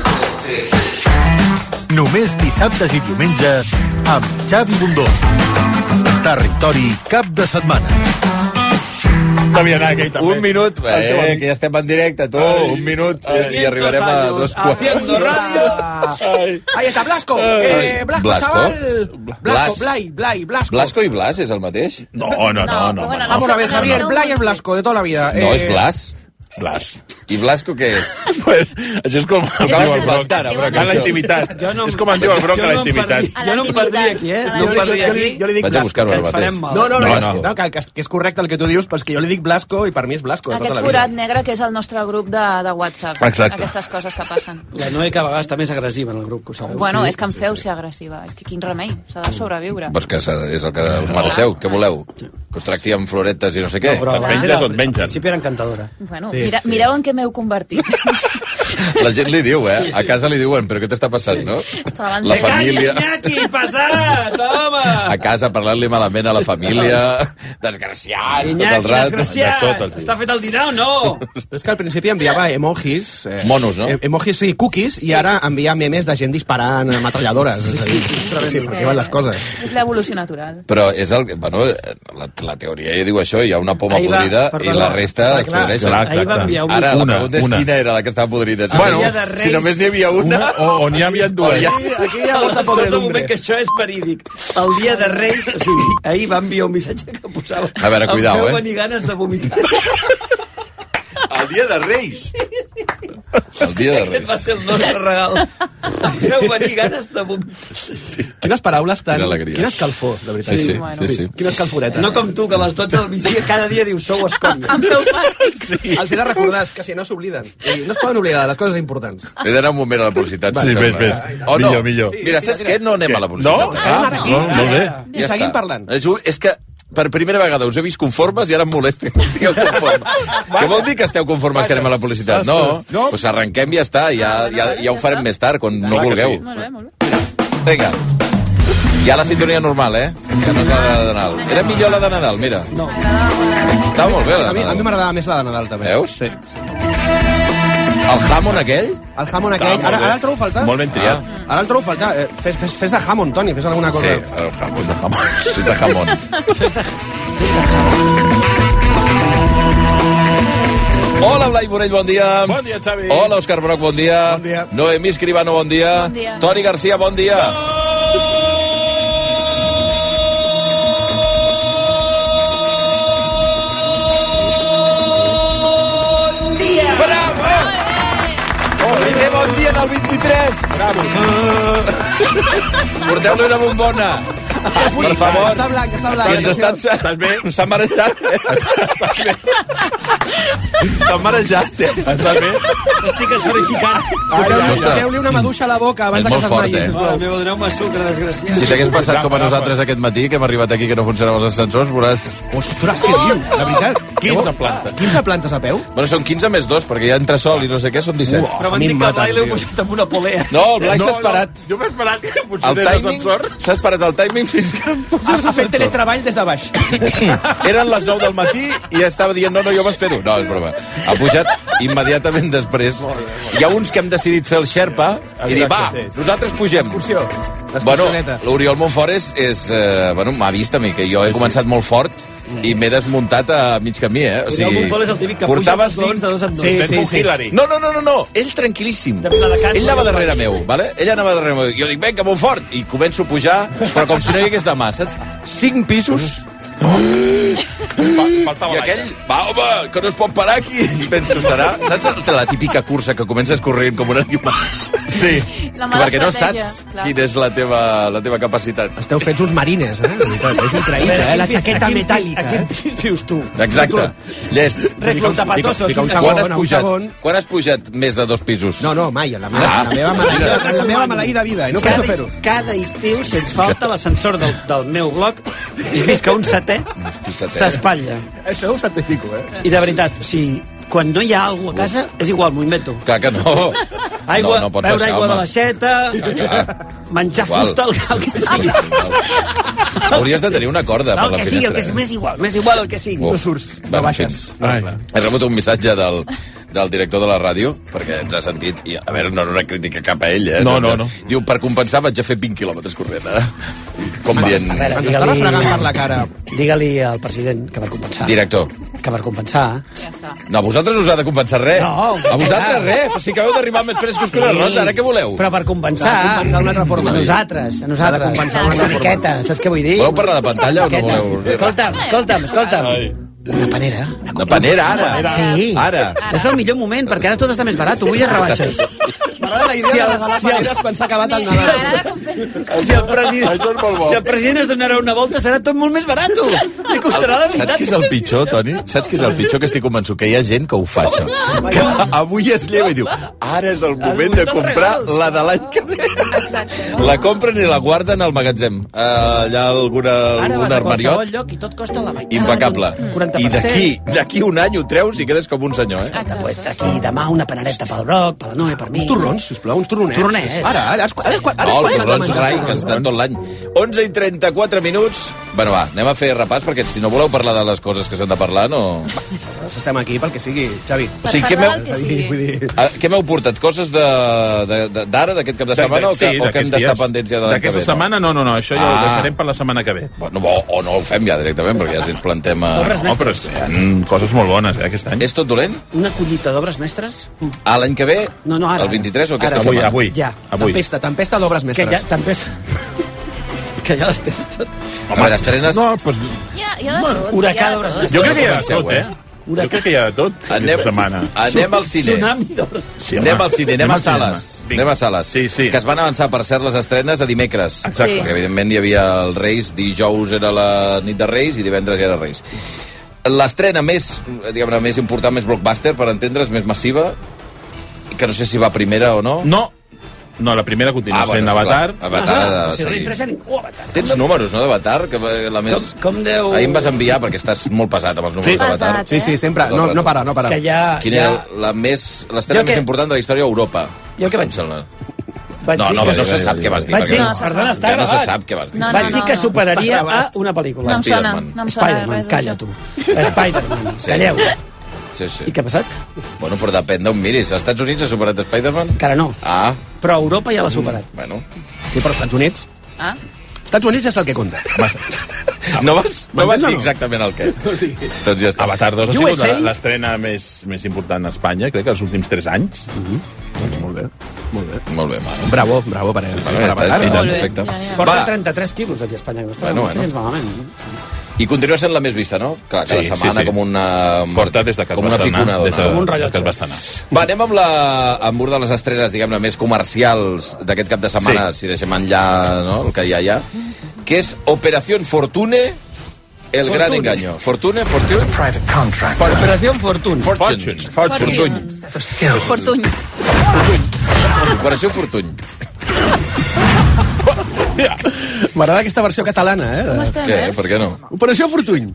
Només dissabtes i diumenges amb Xavi Bundó. Territori cap de setmana. Devia anar aquell també. Un minut, eh, que ja estem en directe, tu, ai, un minut ai, i arribarem a dos quarts. Haciendo radio. Ahí está Blasco. Eh, Blasco, Blasco, chaval. Blasco, Blay, Blay, Blasco. Blasco i Blas és el mateix? No, no, no. no, no, bueno, Vamos a ver, Javier, Blay es Blasco de toda la vida. No, eh, és Blas. Blas. I Blasco què és? Pues, això és com... Com es inventar, però en la intimitat. No, és com en diu el Broc a la intimitat. Jo no em perdria aquí, eh? Jo li, jo, li, jo li dic Vaig a buscar-ho Blasco, ara mateix. No, no, no, No, no, no. no que, que, que és correcte el que tu dius, perquè jo li dic Blasco i per mi és Blasco de tota Aquest la vida. forat negre que és el nostre grup de, de WhatsApp. Exacte. Aquestes coses que passen. La Noe que a vegades també és agressiva en el grup, que ho sabeu. Bueno, és que em feu ser agressiva. És que quin remei, s'ha de sobreviure. Pues que és el que us mereixeu. Què voleu? Que us tracti amb floretes i no sé què? No, però Et menges o et mengen? Al principi era encantadora. Bueno, mira, mireu en què m'heu convertit. La gent li diu, eh? A casa li diuen, però què t'està passant, no? La família... Iñaki, pasa, toma! a casa parlant-li malament a la família, desgraciats, tot el rat. Desgraciat, està fet el dinar o no? És que al principi enviava emojis... Eh, Monos, no? Emojis, sí, cookies, i ara envia memes de gent disparant metralladores. És a dir, sí, perquè van les coses. És l'evolució natural. Però és el... Bueno, la, la teoria ja diu això, hi ha una poma Ahir va- podrida perdó, i la resta es clar, podreixen. clar, Ahir va enviar un Ara, la una, pregunta és una. quina era la que estava podrida. Si, Bueno, no, si només n'hi havia una... Una, o, o n'hi havia dues. O hi ha- Aquí hi ha molta Escolta un podredumbre. moment, que això és verídic. El dia de Reis, o sigui, ahir va enviar un missatge que posava... A veure, cuidao, em feu eh? venir ganes de vomitar. El dia de Reis. El dia de Aquest Reis. va ser el nostre regal. Em feu venir ganes de vomitar. Quines paraules tan... Quina alegria. Quina escalfor, de veritat. Sí, sí, bueno. sí, sí. Quina escalforeta. No com tu, que a les dotze del migdia cada dia dius sou escòria. Em feu fàstic. Sí. Els he de recordar, és que si no s'obliden. I no es poden oblidar de les coses importants. He d'anar un moment a la publicitat. Sí, si ves, sembla. ves. O no? Millor, millor. Mira, saps què? No anem a la publicitat. No? És que anem ara aquí. no, molt bé. I seguim parlant. És, és que per primera vegada us he vist conformes i ara em molesta que estigueu conformes. Què vol dir que esteu conformes que anem a la publicitat? No, No. doncs arrenquem i ja està. Ja, ja, ja ho farem més tard, quan no Clar que vulgueu. sí. Molt bé, molt bé. Vinga. Ja la sintonia normal, eh? Que no és la de Nadal. Era millor la de Nadal, mira. No. Estava molt bé la A de mi, a mi Nadal. m'agradava més la de Nadal, també. Veus? Sí. El jamón aquell? El jamón aquell. molt Ara, bé. ara el trobo a faltar. Molt ben triat. Ara el trobo a faltar. Eh, Fes, fes, fes de jamón, Toni, fes alguna cosa. Sí, el jamón. De jamón. És de jamón. Hola, Blai Morell, bon dia. Bon dia, Xavi. Hola, Òscar Broc, bon dia. Bon dia. Noemí Escribano, bon dia. Bon dia. Toni Garcia, bon dia. Bon dia! Bravo! Primer bon dia del vint-i-tres. Bravo. Porteu-li una bombona. Per favor. Està blanc, està blanc. Si ens estan... Estàs bé? S'ha marejat. Estàs bé? S'ha marejat. Estàs bé? Estic esferificant. Foteu-li foteu-li una maduixa a la boca abans És de que molt se'n fort, vagi, eh? sisplau. Mare meva, doneu-me sucre, desgraciat. Si t'hagués passat com a nosaltres aquest matí, que hem arribat aquí que no funcionaven els ascensors, veuràs... Ostres, què dius? De veritat. quinze plantes. quinze plantes a peu? Bueno, són quinze més dos, perquè hi ha entresol i no sé què, són disset. Però m'han A mi dit em que el maten, Blai l'heu tio. posat amb una polea. No, el Blai s'ha esperat. Jo m'he esperat que El funcionés timing, l'ascensor. s'ha esperat el timing fins que em Ha, posés ha fet teletreball des de baix. Eren les nou del matí i estava dient, no, no, jo m'espero. No, és broma. Ha pujat immediatament després. Hi ha uns que hem decidit fer el Sherpa i dir, va, nosaltres pugem. Excursió. Bueno, L'excursioneta. l'Oriol Montfort és, és eh, bueno, m'ha vist a mi, que jo he començat molt fort i m'he desmuntat a mig camí, eh? O Oriol Montfort és el típic que portava puja els esglaons de dos en dos. Sí, Ben sí, puc sí. Hillary. No, no, no, no, no, ell tranquil·líssim. De pla de cans, Ell anava no? darrere meu, vale? Ell anava darrere meu. Jo dic, vinga, Montfort, i començo a pujar, però com si no hi hagués demà, saps? Cinc pisos, Faltava i aquell, va, home, que no es pot parar aquí. I penso, serà, saps la típica cursa que comences corrent com un animal? Sí. La mala Perquè no estratègia, saps clar. quina és la teva, la teva capacitat. Esteu fets uns marines, eh? De veritat, és increïble, eh? La xaqueta metàl·lica. A quin pis vius tu? Exacte. Llest. Reclutapatoso. Fica un Quan segon, has un pujat? segon. Quan has pujat més de dos pisos? No, no, mai, en la meva, Ah. en la meva, maleïda, en la meva maleïda vida, i no penso fer-ho. Cada estiu, sense falta, l'ascensor del, del meu bloc, i vist que un setè Hosti, setè. s'espatlla. Això ho certifico, eh? I de veritat, o sigui, quan no hi ha alguna a casa, és igual, m'ho invento. Clar que no. Aigua, no, no pots beure baixar, aigua de home. l'aixeta, menjar Igual. fusta, el, el que sigui. Hauries de tenir una corda per El la que sigui, el finestra. que és més igual, més igual el que sigui. Uf. No surts, Va, no baixes. en fi. He rebut un missatge del, del director de la ràdio, perquè ens ha sentit, i a veure, no era una crítica cap a ell, eh? No, no, no. Diu, per compensar vaig a fer vint quilòmetres corrent, ara. Com dient... A veure, Ens està digue-li- refregant per la cara. Digue-li al president que per compensar. Director. Que per compensar... Ja està. No, a vosaltres us ha de compensar res. No, a vosaltres ja. res. Però si acabeu d'arribar més frescos que una rosa, ara què voleu? Però per compensar... Per compensar d'una altra forma. A nosaltres, a S'ha de nosaltres. compensar d'una Una altra miqueta, saps què vull dir? Voleu parlar de pantalla o no Miqueta. voleu dir res? Escolta'm, escolta'm, escolta'm. Una panera. Una panera, ara. Sí. Ara. És el millor moment, perquè ara tot està més barat. Tu vull rebaixes. M'agrada la idea Si de el- regalar si el- paneres quan s'ha acabat el Sí, Nadal. ara compensa. Si el president, si el president es donarà una volta, serà tot molt més barat. Li costarà la Saps meitat. què és el pitjor, Toni? Saps què és el pitjor? Que estic convençut que hi ha gent que ho fa, això. Que avui es lleva i diu, ara és el moment de comprar la de l'any que ve. La compren i la guarden al magatzem. Uh, allà alguna, Ara algun vas a armariot. qualsevol lloc i tot costa la meitat. Impecable. quaranta cinquanta I per cent. d'aquí d'aquí un any ho treus i quedes com un senyor, eh? Exacte, pues d'aquí demà una panareta pel Broc, per la Noe, per mi. Uns torrons, sisplau, uns torronets. Torronets. Ara, ara, és, ara, és, ara, No, els és, torrons rai, que estan tot l'any. onze i trenta-quatre minuts. Bueno, va, anem a fer repàs, perquè si no voleu parlar de les coses que s'han de parlar, no... Estem aquí pel que sigui, Xavi. O sigui, què m'heu Vull dir... Ah, què m'heu portat? Coses de- de- d'ara, d'aquest cap de setmana, o que, o que hem d'estar pendents ja de l'any que ve? D'aquesta setmana, no, no, no, això ja Ah. ho deixarem per la setmana que ve. Bueno, o, o no ho fem ja directament, perquè ja si ens plantem a... No, però hi ha coses molt bones, eh, aquest any. És tot dolent? Una collita d'obres mestres? Ah, l'any que ve? No, no, ara. El vint-i-tres o aquesta Ara, setmana? avui. Ja. Avui. Tempesta, tempesta d'obres Que mestres. ja, tempesta... que ja les tens tot. A veure, estrenes... No, doncs... Ja, ja de tot. Huracà ja de d'obres tot. mestres. Jo crec que hi ha de tot, Comenceu, eh? Jo crec que hi ha de tot Anem, aquesta setmana. anem al cine. Tsunami d'obres. Sí, anem home. al cine, anem Anem a al cinema. sales. Vinga. Anem a sales. Sí, sí. Que es van avançar, per cert, les estrenes a dimecres. Exacte. Perquè, evidentment, hi havia el Reis, dijous era la nit de Reis i divendres era Reis. L'estrena més, diguem-ne, més important, més blockbuster, per entendre's, més massiva, que no sé si va primera o no. No, no, la primera continua Ah, bueno, sent sí, Avatar. clar. Avatar ha de Si no li seguir. interessa ningú, Avatar. Tens números, no, d'Avatar? Que la més... Com, com deu... Ahir em vas enviar, perquè estàs molt pesat amb els números Sí. d'Avatar. Pesat, Sí, sí, sempre. No, no para, no para. Que ja... Quina ja... era la més, l'estrena Jo més què? important de la història a Europa? Jo què vaig Em sembla. Vaig No, dir no, que... no se sap què vas dir. Vaig dir, perquè- No, se sap. perdona, està que no se gravat. sap què vas dir. No, Vaig dir que superaria Està a gravat. una pel·lícula. No em sona, Spiderman. no em sona Spiderman, res calla d'això. tu. Spiderman, Sí. calleu. Sí, sí. I què ha passat? Bueno, però depèn d'on miris. Als Estats Units ha superat Spider-Man? Encara no. Ah, Però Europa ja l'ha superat. bueno. Sí, però als Estats Units... Ah? Estats Units és el que compta. No vas, no vas M'entens o dir no? exactament el què. Sí. Doncs ja està. Avatar dos ha U sigut S A? la- l'estrena més, més important a Espanya, crec que els últims tres anys. Doncs molt bé, molt bé. Molt bé, mano. Bravo, bravo per, per, Bueno, per ja està, Avatar. és Molt bé, perfecte. ja, ja. Porta Va, trenta-tres quilos aquí a Espanya, que no està Bueno, bueno, bueno. bueno. malament. i continua sent la més vista, no? Clar, cada Sí, setmana sí, sí. com una... Porta des de que es com va una estrenar. piconadora. Des de, Com un des rellotge. que es va estrenar. Va, anem amb, la, amb una de les estrenes, diguem-ne, més comercials d'aquest cap de setmana, Sí. si deixem enllà no, el que hi ha allà, que és Operación Fortune, el Fortune. gran engaño. Fortune, Fortune... Operació Fortune. Fortune. Fortune. Fortune. Fortuny. Operació Fortuny. M'agrada aquesta versió catalana, eh? Com de- estem, Què? eh? Per què no? Operació Fortuny.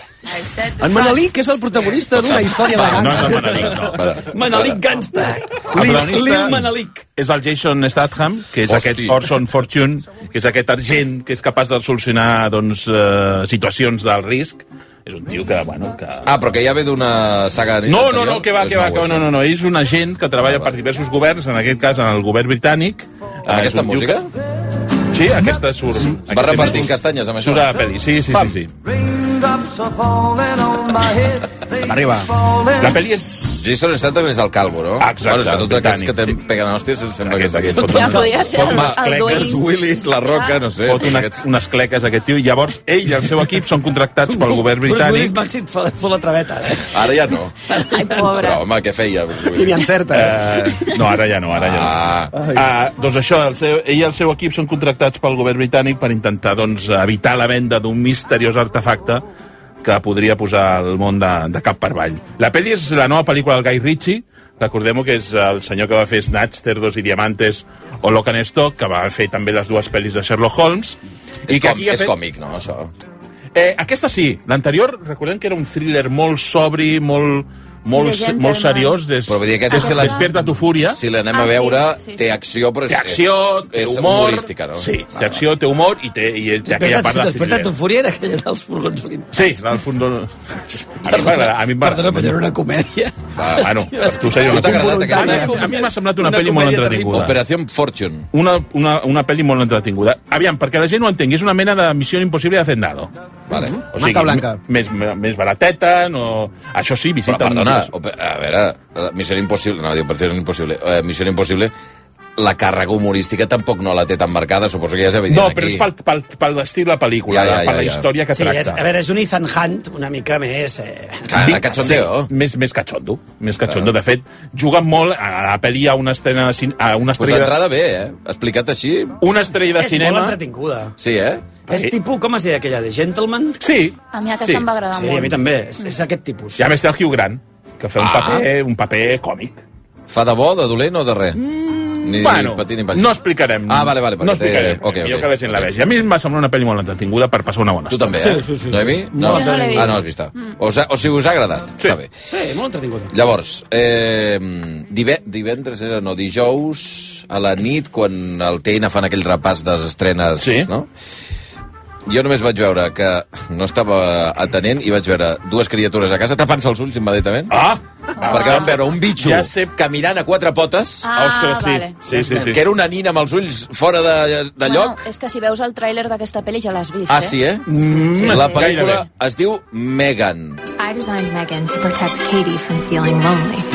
En Manelic és el protagonista d'una història de No és gangsta. el Manelic, no. Para. Manelic Gangsta. El Lil, protagonista Lil Manelic. és el Jason Statham, que és Hosti. aquest Orson Fortune, que és aquest agent que és capaç de solucionar doncs, eh, situacions del risc. És un tio que, bueno, que... Ah, però que ja ve d'una saga No, anterior? no, no, que va, És que va, nou, que, no, això? no, no, és un agent que treballa per diversos governs, en aquest cas en el govern britànic. Amb Eh, aquesta és un tio música? Que... Sí, aquesta surt. Va repartint castanyes amb això? Surt a la pel·li, sí, sí, Pam. sí, sí. Raindrops are falling on my head. Arriba. La pel·li és... Jason Statham és el calvo, no? Ah, exacte, Bueno, és que tots britànic, aquests que te sí. peguen hòsties em sembla Aquest, que... aquest, fot, Ja podria ser el, Home, el Bruce Dwayne. Willis, La Roca, no sé. fot una, aquests- unes cleques, aquest tio, i llavors ell i el seu equip són contractats pel govern Bruce Willis britànic. Màxim fa, fa la traveta, eh? Ara ja no. Ai, pobre. Però, home, què feia? Bruce I Willis? ni encerta. Eh? Eh, no, ara ja no, ara ja no. Ah, Uh, doncs això, el seu, ell i el seu equip són contractats pel govern britànic per intentar doncs, evitar la venda d'un misteriós artefacte que podria posar el món de, de cap per avall. La pel·li és la nova pel·lícula del Guy Ritchie, recordem que és el senyor que va fer Snatch, Cerdos i Diamantes o Lock and Stock, que va fer també les dues pel·lis de Sherlock Holmes. és, que com, aquí ha és fet- còmic, no, això? Eh, aquesta sí, l'anterior, recordem que era un thriller molt sobri, molt, molt, The Gentleman. molt seriós, des, Però vull dir, aquest des si que la- despierta tu fúria. Si l'anem Ah, a sí, veure, sí, sí. té acció, però és, Té acció, és, té és humor... humorística, no? Sí, té acció, té humor i té, i té aquella part de Després de thriller. tu fúria era aquella dels furgons blindats. Sí, al fons... No... A mi m'agrada. A mi m'agrada. Perdona, però era una comèdia. Ah, bueno, per tu seria una No t'ha agradat comèdia. aquesta? A mi m'ha semblat una, Una pel·li molt comèdia entretinguda. Operació Fortune. Una, una, una pel·li molt entretinguda. Aviam, perquè la gent ho entengui, és una mena de Missió Impossible de Hacendado. Vale. O Blanca, blanca. Més, més barateta, no... Això sí, Però, visita... perdona, ope- a veure, la Missió Impossible, no, diu, Operació Impossible, eh, Missió Impossible, la càrrega humorística tampoc no la té tan marcada, suposo que ja és evident No, aquí. però és pel, pel, pel estil de la pel·lícula, Ja, ja, per ja, la ja. història que Sí, és, tracta. a veure, és un Ethan Hunt una mica més... Eh... Clar, de cachondeo. Sí, més, més cachondo. Més cachondo. De fet, juguen molt... A la pel·li hi ha una estrella de, cin- a una Pues estrella, d'entrada bé, eh? Explicat així, una estrella de És cinema... molt entretinguda. sí, eh? És tipus, com es deia aquella, de Gentleman? Sí. A mi aquesta Sí. em va agradar Sí, molt. a mi també. És, és aquest tipus. I a més té el Hugh Grant, que fa un, Ah. paper, un paper còmic. Fa de bo, de dolent o de res? Mm, Ni bueno, patir ni patxi. no explicarem. Ah, vale, vale. No explicarem. Té... Okay, Millor okay. que la gent okay. la vegi. A mi em va semblar una pel·li molt entretinguda per passar una bona tu estona. Tu també, eh? Sí, sí, sí. Noemi? No, no, no l'he vist. Ah, no has vist. Mm. O, o sigui, us ha agradat? Sí. Està bé. Sí, molt entretinguda. Llavors, eh, dive, divendres, era, no, dijous, a la nit, quan el T N fan aquell repàs de les estrenes, sí. no? Jo només vaig veure que no estava atenent i vaig veure dues criatures a casa tapant-se els ulls immediatament. Ah! Perquè vam veure un bitxo ja sé... caminant a quatre potes. Ah, Ostres, sí. vale. Sí, sí, sí. Que era una nina amb els ulls fora de, de lloc. Bueno, és que si veus el tràiler d'aquesta pel·li ja l'has vist, Ah, eh? sí, eh? Mm, sí. La pel·lícula gairebé. es diu Megan. I designed Megan to protect Katie from feeling lonely.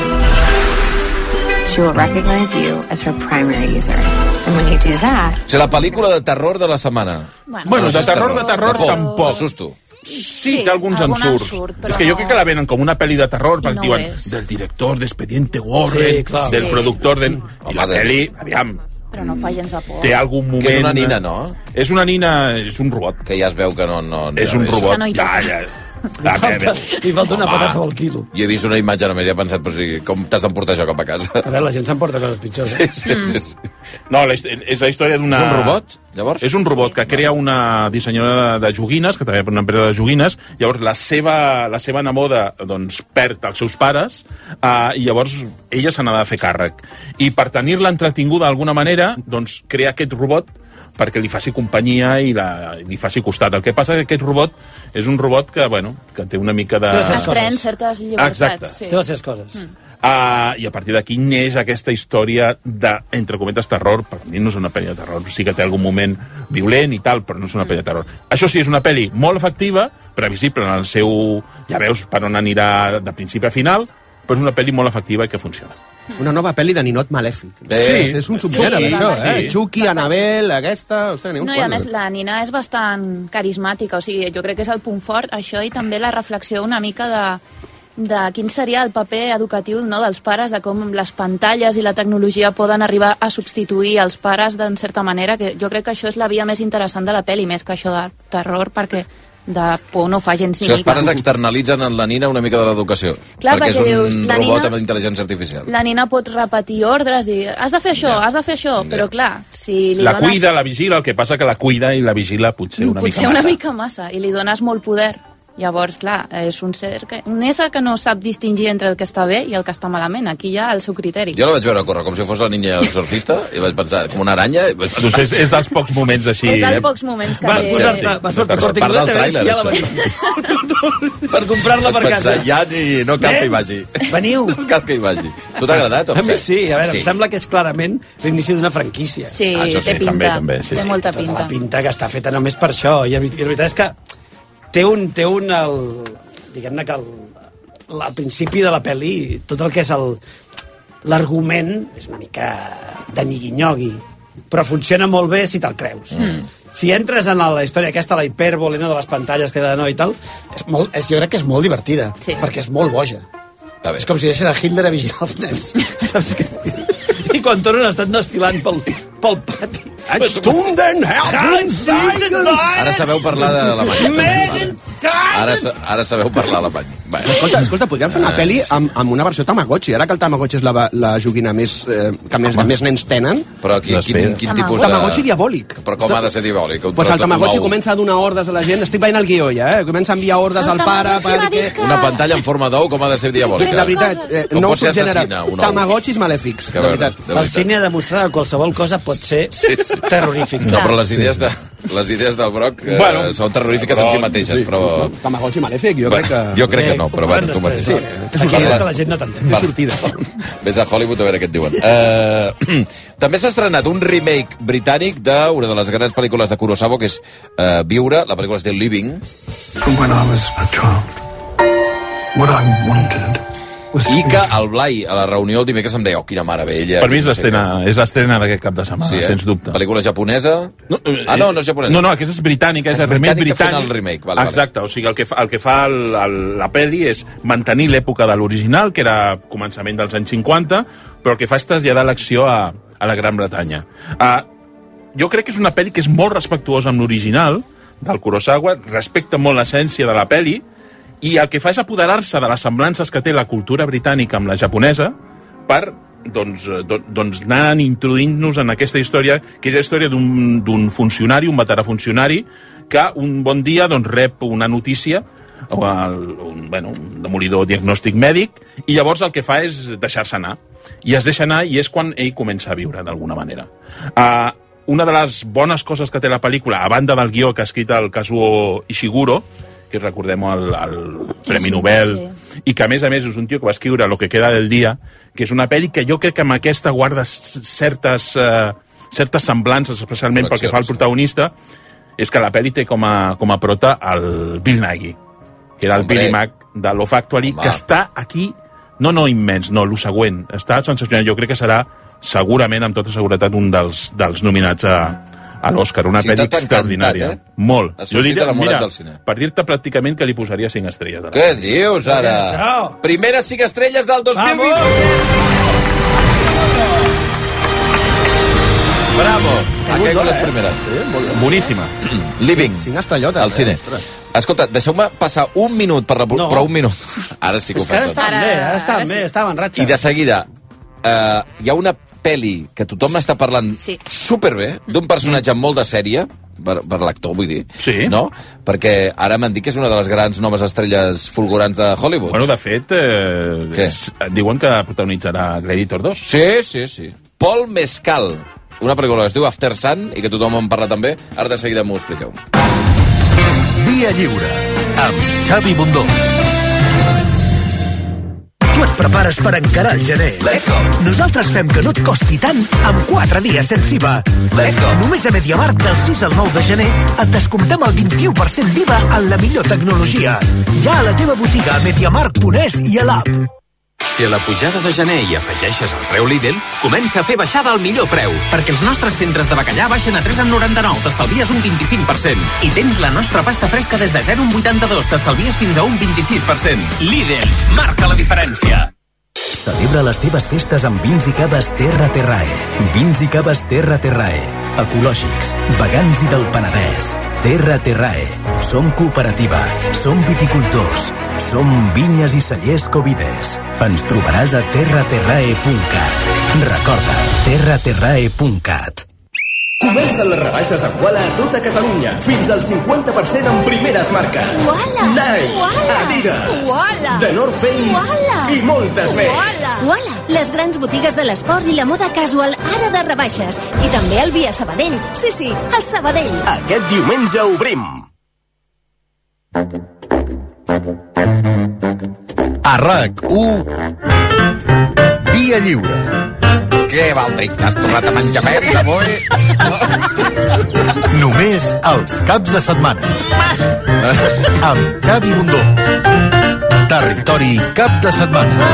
She will recognize you as her primary user. And when you do that... O sigui, la pel·lícula de terror de la setmana. Bueno, bueno de terror, de terror, de por, tampoc. De susto. Sí, sí té alguns ensurts. Ensurt, és que jo no... crec que la venen com una pel·li de terror, perquè no diuen és. del director d'Expediente Warren, sí, clar. del sí. productor... De... I la pel·li, aviam, Però no fa gens de por. té algun moment... Que és una nina, no? És una nina, és un robot. Que ja es veu que no... no, no és un robot. Que no hi ja, toca. ja. Li falta, li falta una patata al quilo. Jo he vist una imatge només i he pensat, però sí, com t'has d'emportar això cap a casa? A veure, la gent s'emporta coses pitjors. Eh? Sí, sí, sí, sí. No, la, és la història d'una... És un robot, llavors? És un robot que crea una dissenyadora de joguines, que també és una empresa de joguines, llavors la seva, la seva neboda doncs, perd els seus pares uh, i llavors ella se n'ha de fer càrrec. I per tenir-la entretinguda d'alguna manera, doncs crea aquest robot perquè li faci companyia i la, li faci costat. El que passa és que aquest robot és un robot que, bueno, que té una mica de... Es pren certes llibertats. Exacte. Sí. Té les seves coses. Mm. Uh, I a partir d'aquí neix aquesta història de, entre cometes, terror. Per mi no és una pel·li de terror, sí que té algun moment violent i tal, però no és una pel·li de terror. Això sí, és una pel·li molt efectiva, previsible en el seu... Ja veus per on anirà de principi a final, però és una pel·li molt efectiva i que funciona. Una nova pel·li de ninot malèfic. Eh, sí, és un subgènere, sí, això, sí. eh? Chucky, Annabelle, aquesta... Ostres, No, i a més, la Nina és bastant carismàtica, o sigui, jo crec que és el punt fort, això, i també la reflexió una mica de, de quin seria el paper educatiu, no, dels pares, de com les pantalles i la tecnologia poden arribar a substituir els pares d'en certa manera, que jo crec que això és la via més interessant de la pel·li, més que això de terror, perquè de por no fa gens ni mica. O sigui, els mica. pares externalitzen en la nina una mica de l'educació. Clar, perquè és perquè un dius, la robot nina- amb intel·ligència artificial. La nina pot repetir ordres, dir, has de fer això, has de fer això, però clar, si li La dones... cuida, la vigila, el que passa que la cuida i la vigila potser una potser mica una massa. mica massa, i li dones molt poder. Llavors, clar, és un ser que, un ésser que no sap distingir entre el que està bé i el que està malament. Aquí hi ha el seu criteri. Jo la vaig veure córrer com si fos la niña exorcista i vaig pensar, com una aranya... I vaig pensar... Doncs és, és dels pocs moments així... És dels eh? pocs moments que... Vas té- posar-te vas Per posar-te part corticoides del a veure tràiler, si ja la això. venim. Per comprar-la per Vaig casa. pensar, ja ni... no cal que hi vagi. Veniu. No cal que hi vagi. Tu t'ha agradat? A mi sí, a veure, em sembla que és clarament l'inici d'una franquícia. Sí, Ah, això sí, té pinta. també, també, sí, té sí. molta Tota pinta. la pinta que està feta només per això. I la veritat és que té un... Té un el, diguem-ne que el, al principi de la pel·li tot el que és el l'argument és una mica de nyigui-nyogui, però funciona molt bé si te'l creus. Mm. Si entres en la història aquesta, la hipèrbole no, de les pantalles que no i tal, és molt, és, jo crec que és molt divertida, Sí. perquè és molt boja. Està bé. És com si deixés a Hitler a vigilar els nens. Saps què? I quan tornen estan desfilant pel, pel pati. Stunden, Ara sabeu parlar d'alemany. Ara, sa- ara sabeu parlar alemany. Bé. Escolta, escolta, podríem fer una pel·li amb, amb una versió Tamagotchi, ara que el Tamagotchi és la, la joguina més, eh, que més, més nens tenen. Però quin, quin, quin tipus de... Tamagotchi diabòlic. Però com ha de ser diabòlic? Pues el Tamagotchi comença a donar ordres a la gent, estic veient el guió ja, eh? Comença a enviar ordres El al pare Tamagotchi va dir perquè... que- Una pantalla en forma d'ou, com ha de ser diabòlica? De veritat, eh, Com no pot ser subgènere. assassina, un ou? Tamagotchis malèfics, Que de veure, veritat. de veritat. El cine ha demostrat que qualsevol cosa pot ser Sí, sí. terrorífic. No, però les idees, de, les idees del Broc eh, Bueno, són terrorífiques en si mateixes, però... Tamagotchi malèfic, jo crec que... Jo crec que no, però bueno, tu mateix. Sí, aquí és que la gent no t'entén. Va. Sortida. Vés a Hollywood a veure què et diuen. Uh, també s'ha estrenat un remake britànic d'una de les grans pel·lícules de Kurosawa, que és uh, Viure, la pel·lícula es diu Living. From when I was a child, what I wanted was to I be que el Blai, a la reunió el dimecres, em deia, oh, quina meravella. Per mi és no sé l'estrena què. és l'estrena d'aquest cap de setmana, Sí, eh? sens dubte. Pel·lícula japonesa? No, eh, Ah, no, no és japonesa. No, no, aquesta és britànica, és, És el remake britànic que fan britànic. el remake, vale, vale. Exacte, o sigui, el que fa, el que fa el, el, la pel·li és mantenir l'època de l'original, que era començament dels anys cinquanta, però el que fa és traslladar l'acció a, a la Gran Bretanya. Uh, jo crec que és una pel·li que és molt respectuosa amb l'original del Kurosawa, respecta molt l'essència de la pel·li, i el que fa és apoderar-se de les semblances que té la cultura britànica amb la japonesa per doncs, doncs anar introduint-nos en aquesta història, que és la història d'un funcionari, un veterà funcionari, que un bon dia doncs, rep una notícia, un, bueno, un demolidor diagnòstic mèdic, i llavors el que fa és deixar-se anar. I es deixa anar i és quan ell comença a viure, d'alguna manera. Uh, una de les bones coses que té la pel·lícula, a banda del guió que ha escrit el Kazuo Ishiguro, que recordem el, el Premi Nobel, sí. I que a més a més és un tio que va escriure Lo que queda del dia, que és una pel·li que jo crec que amb aquesta guarda certes, uh, certes semblances, especialment pel que fa al protagonista, és que la pel·li té com a, com a prota el Bill Nighy, que era el Hombre. Billy Mac de Love Actually, Home. Que està aquí, no, no immens, no, el següent, està sensacional, jo crec que serà segurament, amb tota seguretat, un dels, dels nominats a, a l'Oscar, una sí, pel·li extraordinària. Eh? Molt. Jo diria, mira, per dir-te pràcticament que li posaria cinc estrelles. Ara. Què dius, ara? Primeres cinc estrelles del dos mil vint. Bravo. Aquí con les primeres. Sí, boníssima. Living. Cinc estrellotes. Al cine. Escolta, deixeu-me passar un minut, per la... no. però un minut. Ara sí que ho faig. És que ara estaven bé, ara estaven bé, estaven en ratxa. I de seguida, uh, hi ha una pel·li que tothom està parlant sí. superbé, d'un personatge molt de sèrie, per, per l'actor, vull dir, sí. no? Perquè ara m'han dit que és una de les grans noves estrelles fulgurants de Hollywood. Bueno, de fet, eh, és, diuen que protagonitzarà Gladiator dos. Sí, sí, sí. Paul Mescal, una pel·lícula que es diu After Sun, i que tothom en parla també, ara de seguida m'ho expliqueu. Via Lliure, amb Xavi Bundó. Tu et prepares per encarar el gener. Let's go. Nosaltres fem que no et costi tant amb quatre dies sense I V A. Let's go. Només a MediaMarkt del sis al nou de gener et descomptem el vint-i-u per cent d'I V A en la millor tecnologia. Ja a la teva botiga a mediamarkt punt es i a l'app. Si a la pujada de gener hi afegeixes el preu Lidl, comença a fer baixada al millor preu, perquè els nostres centres de bacallà baixen a tres coma noranta-nou, t'estalvies un vint-i-cinc per cent. I tens la nostra pasta fresca des de zero coma vuitanta-dos, t'estalvies fins a un vint-i-sis per cent. Lidl, marca la diferència. Celebra les teves festes amb vins i caves Terra Terrae. Vins i caves Terra Terrae. Ecològics, vegans i del Penedès. Terra Terrae. Som cooperativa. Som viticultors. Som vinyes i cellers Covides. Ens trobaràs a terra terrae punt cat. Recorda, terra terrae punt cat. Comencen les rebaixes a Walla a tota Catalunya. Fins al cinquanta per cent en primeres marques. Walla! Nike, Walla! Adidas, Walla! The North Face Walla! I moltes més. Walla! Walla! Les grans botigues de l'esport i la moda casual ara de rebaixes. I també el Via Sabadell. Sí, sí, a Sabadell. Aquest diumenge obrim. A RAC u Via Lliure. Què, Valtric? T'has tornat a menjar pets avui? Només els caps de setmana. Amb Xavi Bundó. Territori cap de setmana.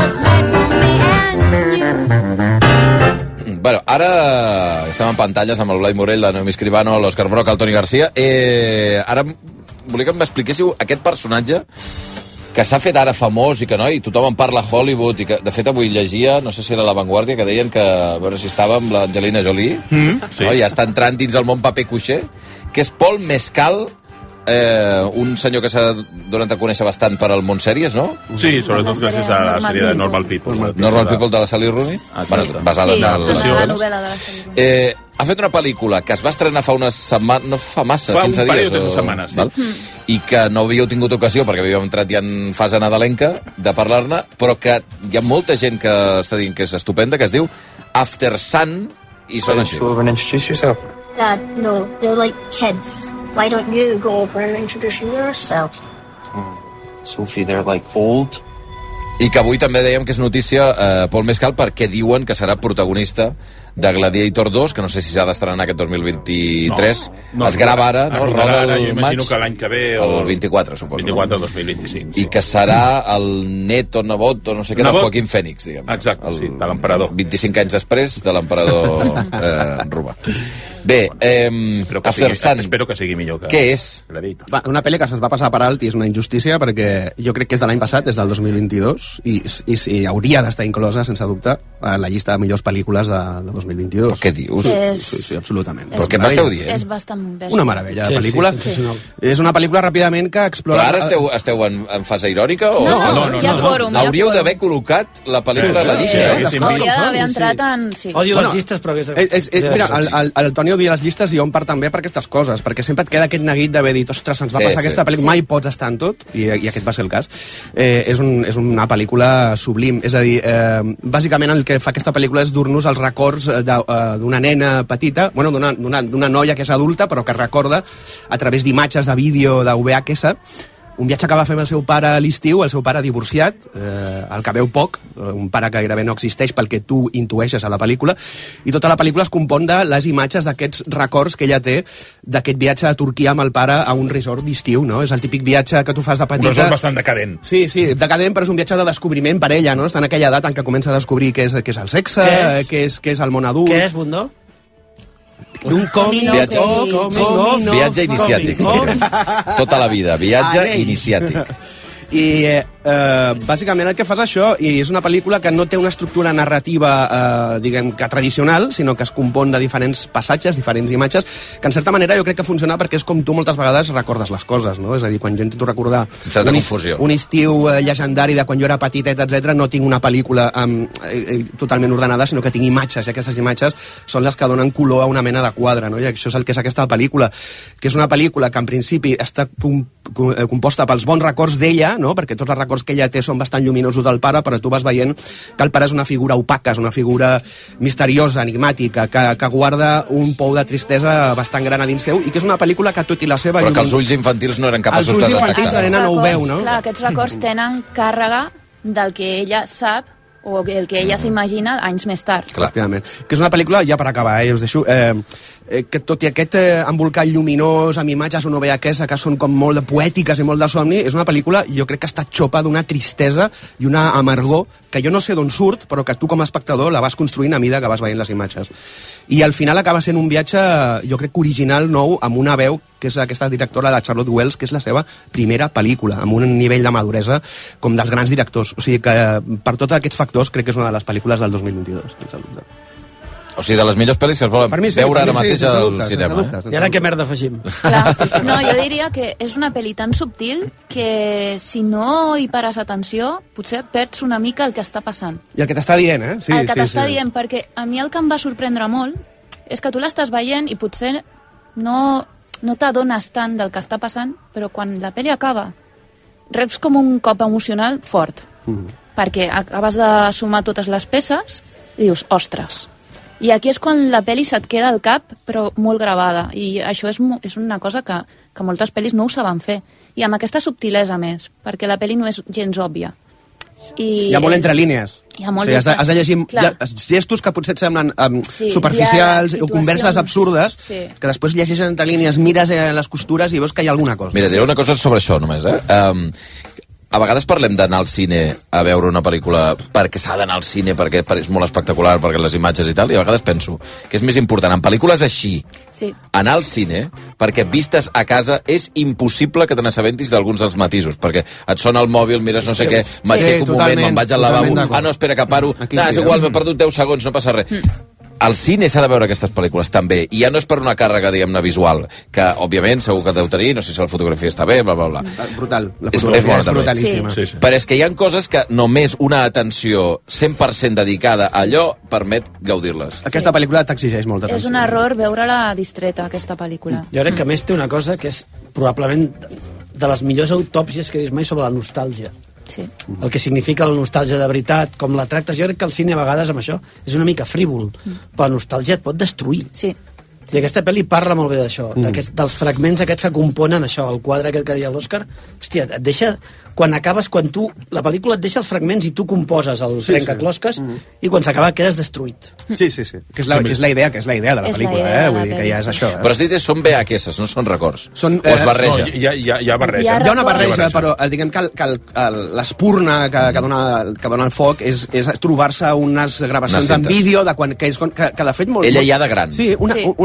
Bueno, ara estem en pantalles amb el Blai Morell, la Noemi Escribano, l'Òscar Broc, el Toni Garcia. Eh, ara volia que m'expliquéssiu aquest personatge que s'ha fet ara famós i que no, i tothom en parla a Hollywood, i que de fet avui llegia, no sé si era La Vanguardia, que deien que, a veure si estava amb l'Angelina Jolie, mm, sí. no? Ja està entrant dins el món paper cuixer, que és Paul Mescal, eh, un senyor que s'ha donat a conèixer bastant per al món sèries, no? Sí, sobretot gràcies a la sèrie de Normal People. Normal, Normal People de la Sally Rooney? Bueno, basada sí, en el... la novel·la de la Sally Rooney. Eh, ha fet una pel·lícula que es va estrenar fa unes setmanes, no fa massa, fa quinze dies. Fa un parell de setmanes, sí. Val? Mm. I que no havíeu tingut ocasió, perquè havíem entrat ja en fase nadalenca, de parlar-ne, però que hi ha molta gent que està dient que és estupenda, que es diu After Sun, i són així. Introduce yourself. Dad, no, they're like kids. Why don't you go over and introduce yourself? Hmm. Sophie, they're like old. I que avui també dèiem que és notícia eh, Paul Mescal perquè diuen que serà protagonista de Gladiator dos, que no sé si s'ha d'estrenar aquest dos mil vint-i-tres. No, no, es grava ara, no? Roda el jo imagino maig, que l'any que ve... El, el vint-i-quatre, suposo. vint-i-quatre, no? dos mil vint-i-cinc. Sí. I que serà el net o nebot o no sé què del Joaquín Fènix, diguem. Exacte, el, sí, de l'emperador. vint-i-cinc anys després de l'emperador eh, Romà. Bé, eh, After Sun... Espero que sigui millor que... Què és? Va, una pel·li que se'ns va passar per alt i és una injustícia perquè jo crec que és de l'any passat, és del dos mil vint-i-dos, i, i, i hauria d'estar inclosa, sense dubte, a la llista de millors pel·lícules de, de dos mil dos mil vint-i-dos. Què dius? Sí, És- sí, sí, absolutament. Però què m'esteu dient? És bastant bèstia. Una meravella de Sí, pel·lícula. sí, sensacional. És una pel·lícula ràpidament que Però explora... ara esteu, esteu en, en fase irònica? O... No, no, no, hi ha quòrum, hi ha Hauríeu quòrum. d'haver col·locat la pel·lícula a la Sí, llista. sí, eh? haguéssim les coses vist. Hauria com d'haver són, sí, entrat en... Sí. Odio Bueno, les llistes, però... És, És, és, és, mira, el, el, el Toni odia les llistes i jo en part també per aquestes coses, perquè sempre et queda aquest neguit d'haver dit, ostres, ens va Sí, passar sí. aquesta pel·lícula, mai pots estar en tot, i, i aquest va ser el cas. Eh, és, un, és una pel·lícula sublim, és a dir, eh, bàsicament el que fa aquesta pel·lícula és dur-nos els records de- eh, d'una nena petita, bueno, d'una d'una- d'una noia que és adulta, però que recorda a través d'imatges de vídeo de V H S un viatge que va fer amb el seu pare a l'estiu, el seu pare divorciat, eh, el que veu poc, eh, un pare que gairebé no existeix pel que tu intueixes a la pel·lícula, i tota la pel·lícula es compon de les imatges d'aquests records que ella té d'aquest viatge a Turquia amb el pare a un resort d'estiu, no? És el típic viatge que tu fas de Un petita... resort bastant decadent. Sí, sí, decadent, però és un viatge de descobriment per ella, no? Està en aquella edat en què comença a descobrir què és, què és el sexe, Què és? què és, què és el món adult... Què és, Bundó? Un còmic... Viatge, Còmic, viatge iniciàtic. còmic. Sí. Tota la vida, viatge Anell. iniciàtic. I eh, eh, bàsicament el que fa és això, i és una pel·lícula que no té una estructura narrativa eh, diguem que tradicional, sinó que es compon de diferents passatges, diferents imatges, que en certa manera jo crec que funciona perquè és com tu moltes vegades recordes les coses, no? És a dir, quan jo intento recordar certa un, is- confusió. un estiu eh, llegendari de quan jo era petitet, etcètera, no tinc una pel·lícula eh, eh, totalment ordenada, sinó que tinc imatges, i aquestes imatges són les que donen color a una mena de quadre, no? I això és el que és aquesta pel·lícula, que és una pel·lícula que en principi està com, com, eh, composta pels bons records d'ella, no? Perquè tots els records que ella té són bastant lluminosos del pare, però tu vas veient que el pare és una figura opaca, és una figura misteriosa, enigmàtica, que, que guarda un pou de tristesa bastant gran a dins seu, i que és una pel·lícula que, tot i la seva... Però que llumin- els ulls infantils no eren capaços Els ulls de infantils, detectar. la nena no ho Records, veu, no? Clar, aquests records tenen càrrega del que ella sap o el que ella s'imagina anys més tard. Efectivament. Que és una pel·lícula, ja per acabar, eh, us deixo, eh, eh, que tot i aquest eh, embolcall lluminós amb imatges on V H S que són com molt de poètiques i molt de somni, és una pel·lícula, jo crec que està xopa d'una tristesa i una amargor que jo no sé d'on surt, però que tu com a espectador la vas construint a mida que vas veient les imatges. I al final acaba sent un viatge, jo crec que original, nou, amb una veu que és aquesta directora, la Charlotte Wells, que és la seva primera pel·lícula, amb un nivell de maduresa com dels grans directors. O sigui que, per tots aquests factors, crec que és una de les pel·lícules del dos mil vint-i-dos. sense dubte. O sigui, de les millors pel·lis que es volen Per mi sí, veure per mi ara sí, mateix sense al dubte, sense cinema. dubte, Eh? sense I ara què merda afegim? Clar. No, jo diria que és una pel·li tan subtil que si no hi pares atenció, potser et perds una mica el que està passant. I el que t'està dient, eh? Sí, el que sí, t'està sí. dient, perquè a mi el que em va sorprendre molt és que tu l'estàs veient i potser no, no t'adones tant del que està passant, però quan la pel·li acaba reps com un cop emocional fort, Mm. perquè acabes de sumar totes les peces i dius, ostres. I aquí és quan la pel·li se't queda al cap, però molt gravada. I això és, mo- és una cosa que, que moltes pel·lis no ho saben fer. I amb aquesta subtilesa més, perquè la pel·li no és gens òbvia. I Hi ha molt és- entre línies. Hi ha molt o sigui, has, de, has de llegir Clar. ja, gestos que potser et semblen um, Sí, superficials diàlegs, o converses situacions. absurdes, Sí. que després llegeixes entre línies, mires eh, les costures i veus que hi ha alguna cosa. Mira, diré una cosa sobre això només, eh? Um, a vegades parlem d'anar al cine a veure una pel·lícula perquè s'ha d'anar al cine, perquè és molt espectacular, perquè les imatges i tal, i a vegades penso que és més important en pel·lícules així Sí. anar al cine, perquè vistes a casa és impossible que te n'assabentis d'alguns dels matisos, perquè et sona el mòbil, mires no sé què, m'aixeco un moment, me'n vaig al lavabo, ah, no, espera, que paro, Aquí ah, sí, és igual, eh? m'he perdut deu segons, no passa res. Al cine s'ha de veure aquestes pel·lícules també, i ja no és per una càrrega, diguem-ne, visual, que, òbviament, segur que deu tenir, no sé si la fotografia està bé, bla, bla, bla. Brutal. La És, és fotografia bona, és també. brutalíssima. Sí, sí. Però és que hi ha coses que només una atenció cent per cent dedicada a allò permet gaudir-les. Aquesta pel·lícula t'exigeix molta És atenció. un error veure-la distreta, aquesta pel·lícula. Jo crec que a més té una cosa que és probablement de les millors autòpsies que he vist mai sobre la nostàlgia. Sí. El que significa la nostàlgia de veritat, com la tractes. Jo crec que el cine a vegades amb això és una mica frívol, però la nostàlgia et pot destruir. Sí. I aquesta pel·li parla molt bé d'això, Mm. d'aquests- dels fragments aquests que componen això, el quadre aquest que deia l'Òscar. Hòstia, et deixa... Quan acabes, quan tu... La pel·lícula et deixa els fragments i tu composes el Sí, trencaclosques, i quan s'acaba quedes destruït. Sí, sí, sí. Que és la, que és la idea, que és la idea de la És la pel·lícula, idea eh? de Vull la dir que ja és pel·li, això, Però eh? has dit que són V H S, no són records. Són, o es barreja? No, hi ha, hi ha, hi ha barreja. Hi ha, hi ha una barreja, però eh, diguem que, el- que el- el- l'espurna que, que, dona, que dona el foc és, és trobar-se unes gravacions Unes en cintes. vídeo de quan, que, és, que, que de fet molt... Ella molt- ja de gran. Sí, una, Sí. una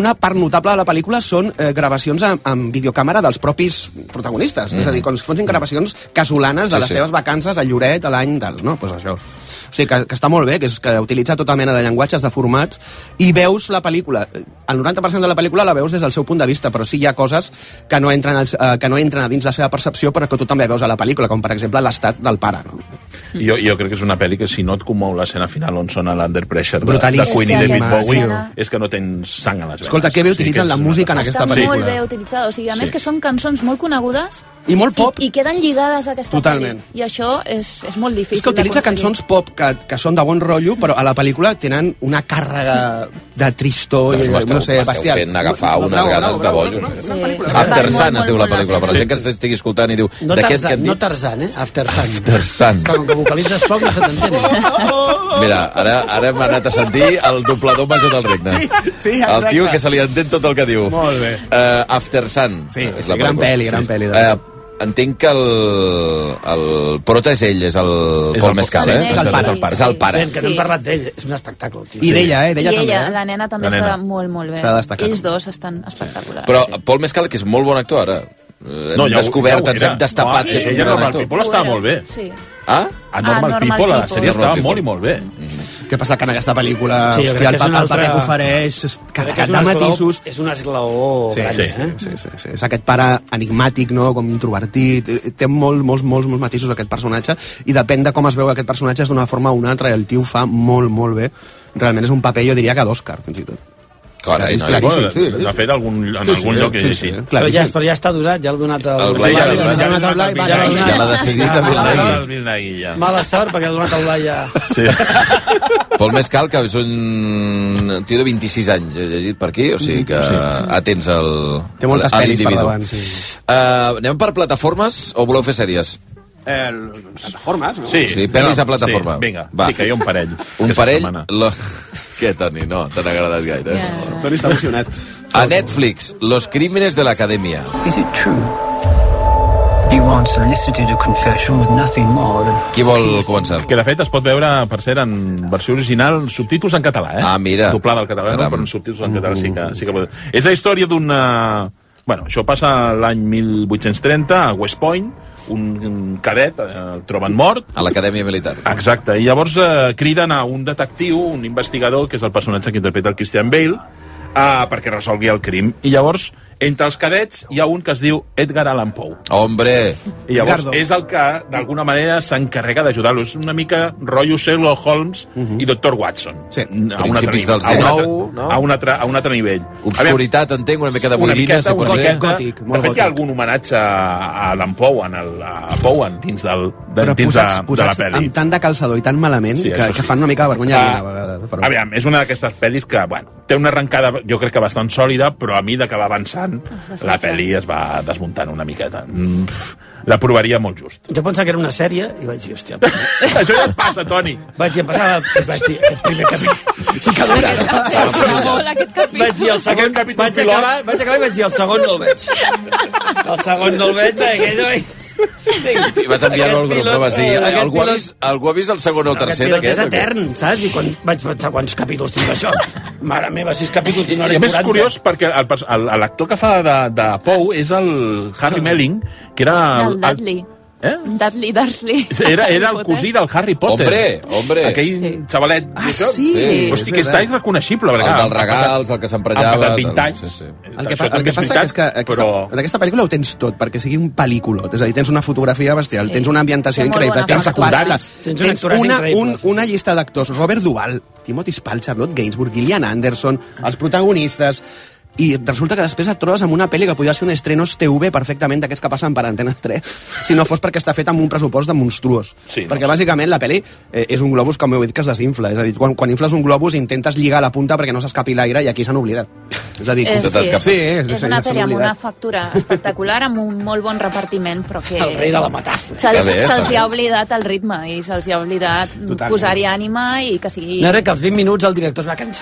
una part notable de la pel·lícula són eh, gravacions amb, amb videocàmera dels propis protagonistes. Mm. És a dir, com si fossin gravacions casolanes de Sí, les sí. teves vacances a Lloret a l'any del... No? Pues això. O sigui, que, que està molt bé, que, és, que utilitza tota mena de llenguatges, de formats, i veus la pel·lícula. El noranta per cent de la pel·lícula la veus des del seu punt de vista, però sí hi ha coses que no entren, als, eh, que no entren a dins la seva percepció, però que tu també veus a la pel·lícula, com per exemple l'estat del pare. No? Jo, jo crec que és una pel·li que si no et comou l'escena final on sona l'Under Pressure de, de Brutalíssim. Queen i David Sí, Bowie, escena. és que no tens sang a les venes. Escolta, que bé utilitzen que la és música en una- aquesta Està pel·lícula. molt bé utilitzada, o sigui, a Sí. més que són cançons molt conegudes I molt pop. i, i queden lligades a aquesta Totalment. pel·li. I això és, és molt difícil És que utilitza d'aconseguir. cançons pop que, que són de bon rotllo, però a la pel·lícula tenen una càrrega de tristor i Doncs m'esteu- no sé, m'esteu bestial. fent agafar Bravo, unes bravo, ganes bravo, de bravo, bojos. bravo. Sí. Una pel·lícula. After Molt, Sun molt, es diu la molt pel·lícula, per la sí. gent que estigui escoltant i diu... No de què, Tarzan, què et no dic? Tarzan, eh? After Sun. After Sun. Com que vocalitzes poc no se t'entén. Mira, ara, ara hem anat a sentir el doblador major del regne. Sí, sí, El exacte. tio que se li entén tot el que diu. Molt bé. Uh, After Sun. Sí, és sí, la gran pel·lícula. pel·li, gran pel·li, de Uh, entenc que el, el prota és ell, és el És Paul el- Mescal, sí, eh? és el pare. És el pare. Ben, que no Sí. hem parlat d'ell, és un espectacle. Tio. I d'ella, eh? I D'ella també. ella, eh? la nena també La està nena. molt, molt bé. S'ha destacat. Ells dos estan espectaculars. Però sí. Paul Mescal, que és molt bon actor, ara. Eh, Hem No, ja ho- descobert, ja ho ens era. hem destapat No, que és un ella, gran Normal actor. People, estava molt bé. Sí. Ah? A Normal, Normal People, la People. sèrie estava Normal molt i People. molt bé. Què passa que en aquesta pel·lícula, Sí, jo hòstia, crec el, que és pa- un el paper altre- que ofereix és Crec que carregat és de un esglaó- matisos. És un esglaó Sí, gran, sí, eh? sí, sí, sí. És aquest pare enigmàtic, no? Com introvertit. Eh, Té molt, molts, molts, molts matisos aquest personatge i depèn de com es veu aquest personatge és d'una forma o una altra i el tio ho fa molt, molt bé. Realment és un paper, jo diria que d'Òscar, fins i tot. Carai, És no, claríssim, Bueno, sí, sí. L'ha fet algun, en Sí, sí, algun lloc que sí, he sí, llegit. Però ja, claríssim. però ja està donat, ja l'ha donat el... El Blai ja l'ha donat. Ja l'ha donat el Blai, va, Ja l'ha ja, donat. ja l'ha decidit el Bill Nighy. El Bill Nighy, ja. Mala sort, perquè ha donat el Blai ja... Sí. Paul Mescal, que és un tio de vint-i-sis anys, he llegit per aquí, o sigui que atents al, Té moltes a pel·lis per l'individu. davant, sí. Uh, anem per plataformes o voleu fer sèries? Eh, plataformes, no? Sí, Sí, pel·lis a plataforma. Sí, vinga, Va. sí, que hi ha un parell. Un aquesta parell... setmana. Lo... Què, Toni? No, te n'ha agradat gaire. Eh? Ja. Toni està emocionat. A Netflix, Los crímenes de la academia. Is it true? He once elicited a confession with nothing more than... Qui vol començar? Que de fet es pot veure, per cert, en versió original, subtítols en català, eh? Ah, mira. Doblada al català, no, Caram. però en subtítols en català sí que, sí que pot... És la història d'una... Bueno, això passa l'any mil vuit-cents trenta a West Point, un, un cadet eh, el troben mort. A l'acadèmia militar. Exacte, i llavors eh, criden a un detectiu, un investigador, que és el personatge que interpreta el Christian Bale, eh, perquè resolgui el crim. I llavors, entre els cadets, hi ha un que es diu Edgar Allan Poe. Hombre! I llavors Gardo. és el que, d'alguna manera, s'encarrega d'ajudar-lo. És una mica rotllo Sherlock Holmes i doctor Watson. Sí. A un altre Principis nivell. dels A un altre- dinou, no? A un altre, a un altre nivell. Obscuritat, entenc, una mica de una boirina, miqueta, si pot una ser. miqueta. Gòtic, molt de fet, hi ha gòtic. algun homenatge a Allan Poe, en el, a Poe, dins, del, de, Però dins posats, de, de la posats pel·li. amb tant de calçador i tan malament Sí, que, això que sí. fan una mica de vergonya Ah, ajena, a vegades. Però... Aviam, és una d'aquestes pel·lis que, bueno, té una arrencada, jo crec que bastant sòlida, però a mesura que va avançant, la pel·li es va desmuntant una miqueta. Mm, pff, la provaria molt just. Jo pensava que era una sèrie i vaig dir, hòstia... Això ja et passa, Toni. Vaig dir, em passava... Vaig dir, aquest primer capítol... Sí que dura. Molt, aquest capítol. Vaig dir, el segon... Aquest capítol Vaig pilot. acabar, vaig acabar i vaig dir, el segon no el veig. El segon no el veig, perquè no... I vas enviar-lo al grup, no? Vas dir, Aquest algú ha pilot- vist, algú ha vist el segon o el Aquest tercer pilot és d'aquest? o què? etern, saps? I quan vaig pensar quants capítols tinc això. Mare meva, sis capítols tinc una I hora a més és quaranta. curiós perquè el pers- el- l'actor que fa de, de Poe és el Harry Melling, que era... El Dudley. Eh? Dudley Dursley. Era, era el cosí del Harry Potter. Hombre, hombre. Aquell Sí. xavalet. Ah, això. sí, Sí. Hosti, que està irreconeixible. El perquè, dels ha passat- regals, el que s'emprenyava... Han passat vint tal, anys. sí, sí. El que, Això fa, el també que és passa veritat, és que aquesta, però... en aquesta pel·lícula ho tens tot, perquè sigui un pel·lículot. És a dir, tens una fotografia bestial, Sí. tens una ambientació Té molt increïble, bona tens fotografia. pasta, Tens tens actors una, un, increïbles. una llista d'actors. Robert Duvall, Timothy Spall, Charlotte Gainsbourg, Gillian Anderson, els protagonistes... I resulta que després et trobes amb una pel·li que podria ser un estrenos T V perfectament d'aquests que passen per Antena tres, si no fos perquè està fet amb un pressupost de monstruós. Sí, no, perquè sí. bàsicament la pel·li eh, és un globus, com heu dit, que es desinfla. És a dir, quan, quan infles un globus intentes lligar la punta perquè no s'escapi l'aire i aquí s'han oblidat. És a dir, És, Se t'ha sí, escapat. sí, és, és una pel·li amb una factura espectacular, amb un molt bon repartiment, però que... El rei de la metàfora. Està Se'ls bé, està se bé. ha oblidat el ritme i se'ls ha oblidat Totalment. posar-hi ànima i que sigui... No era que als vint minuts el director es va cansar.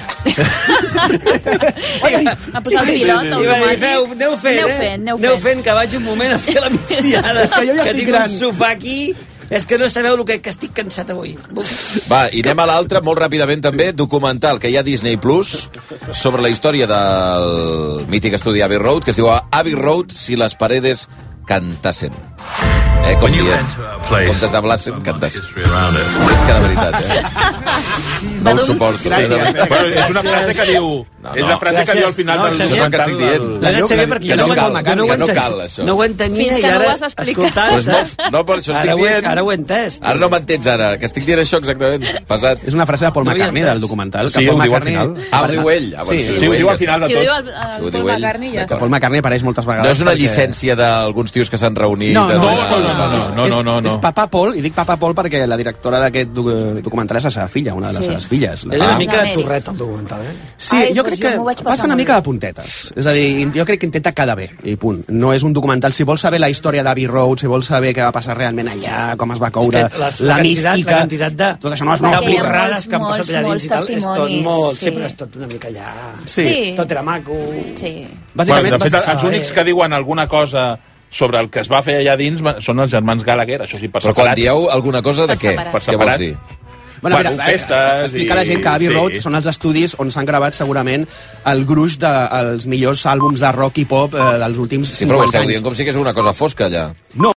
Ha posat el pilot I va dir, automàtic. feu, aneu fent, Aneu eh? fent, aneu Aneu fent. fent, que vaig un moment a fer la migdiada. És que jo ja que estic tinc gran. un sofà aquí És que no sabeu el que, que estic cansat avui. Va, i anem a l'altre, molt ràpidament també, documental que hi ha a Disney Plus sobre la història del mític estudi Abbey Road, que es diu Abbey Road si les paredes cantassen. Eh, com dient, comptes de Blasen, cantassen. És que de veritat, eh? No ho suporto. Bueno, és una frase que diu... No, no. És la frase que diu al final del documental. Això és el que estic dient. Gràcies, Xavier, perquè que no, no, cal, que no, que no cal, això. No ho entenia Fins i que no ara, ho has explicat. escoltant... Pues no, no, per això estic ara dient... Ara ho he entès. Ara no m'entens, ara, que estic dient això exactament. Pesat. És una frase de Paul McCartney, del documental. Sí, ho diu al final. Ah, ho diu ell. Sí, sí, ho diu al final de Si ho diu tot. el, el Paul McCartney, ja està. Paul McCartney apareix moltes vegades. No és una llicència d'alguns tios que s'han reunit... No, no, no, no, no, no. És Papa Paul, i dic Papa Paul perquè la directora d'aquest documental és la seva filla, una de les seves filles. És una mica de torret, el documental, eh? Sí, jo crec que passa una mica de puntetes. És a dir, jo crec que intenta quedar bé, i punt. No és un documental. Si vols saber la història d'Abbey Road, si vols saber què va passar realment allà, com es va coure, les, la, la mística... La quantitat de, tot això no és de molt borrades que han passat allà dins i tal, és tot molt... Sí. Sempre és tot una mica allà... Sí. Tot era maco... Sí. Bueno, de fet, els únics que diuen alguna cosa sobre el que es va fer allà dins són els germans Gallagher, això sí, per separat. Però quan separat. dieu alguna cosa, de què? Per separat. Què vols dir? Bueno, bueno, mira, festes... explicar a la gent que Abbey sí. Road són els estudis on s'han gravat segurament el gruix dels millors àlbums de rock i pop eh, dels últims sí, però ho cinquanta esteu anys. dient com si que és una cosa fosca allà. No,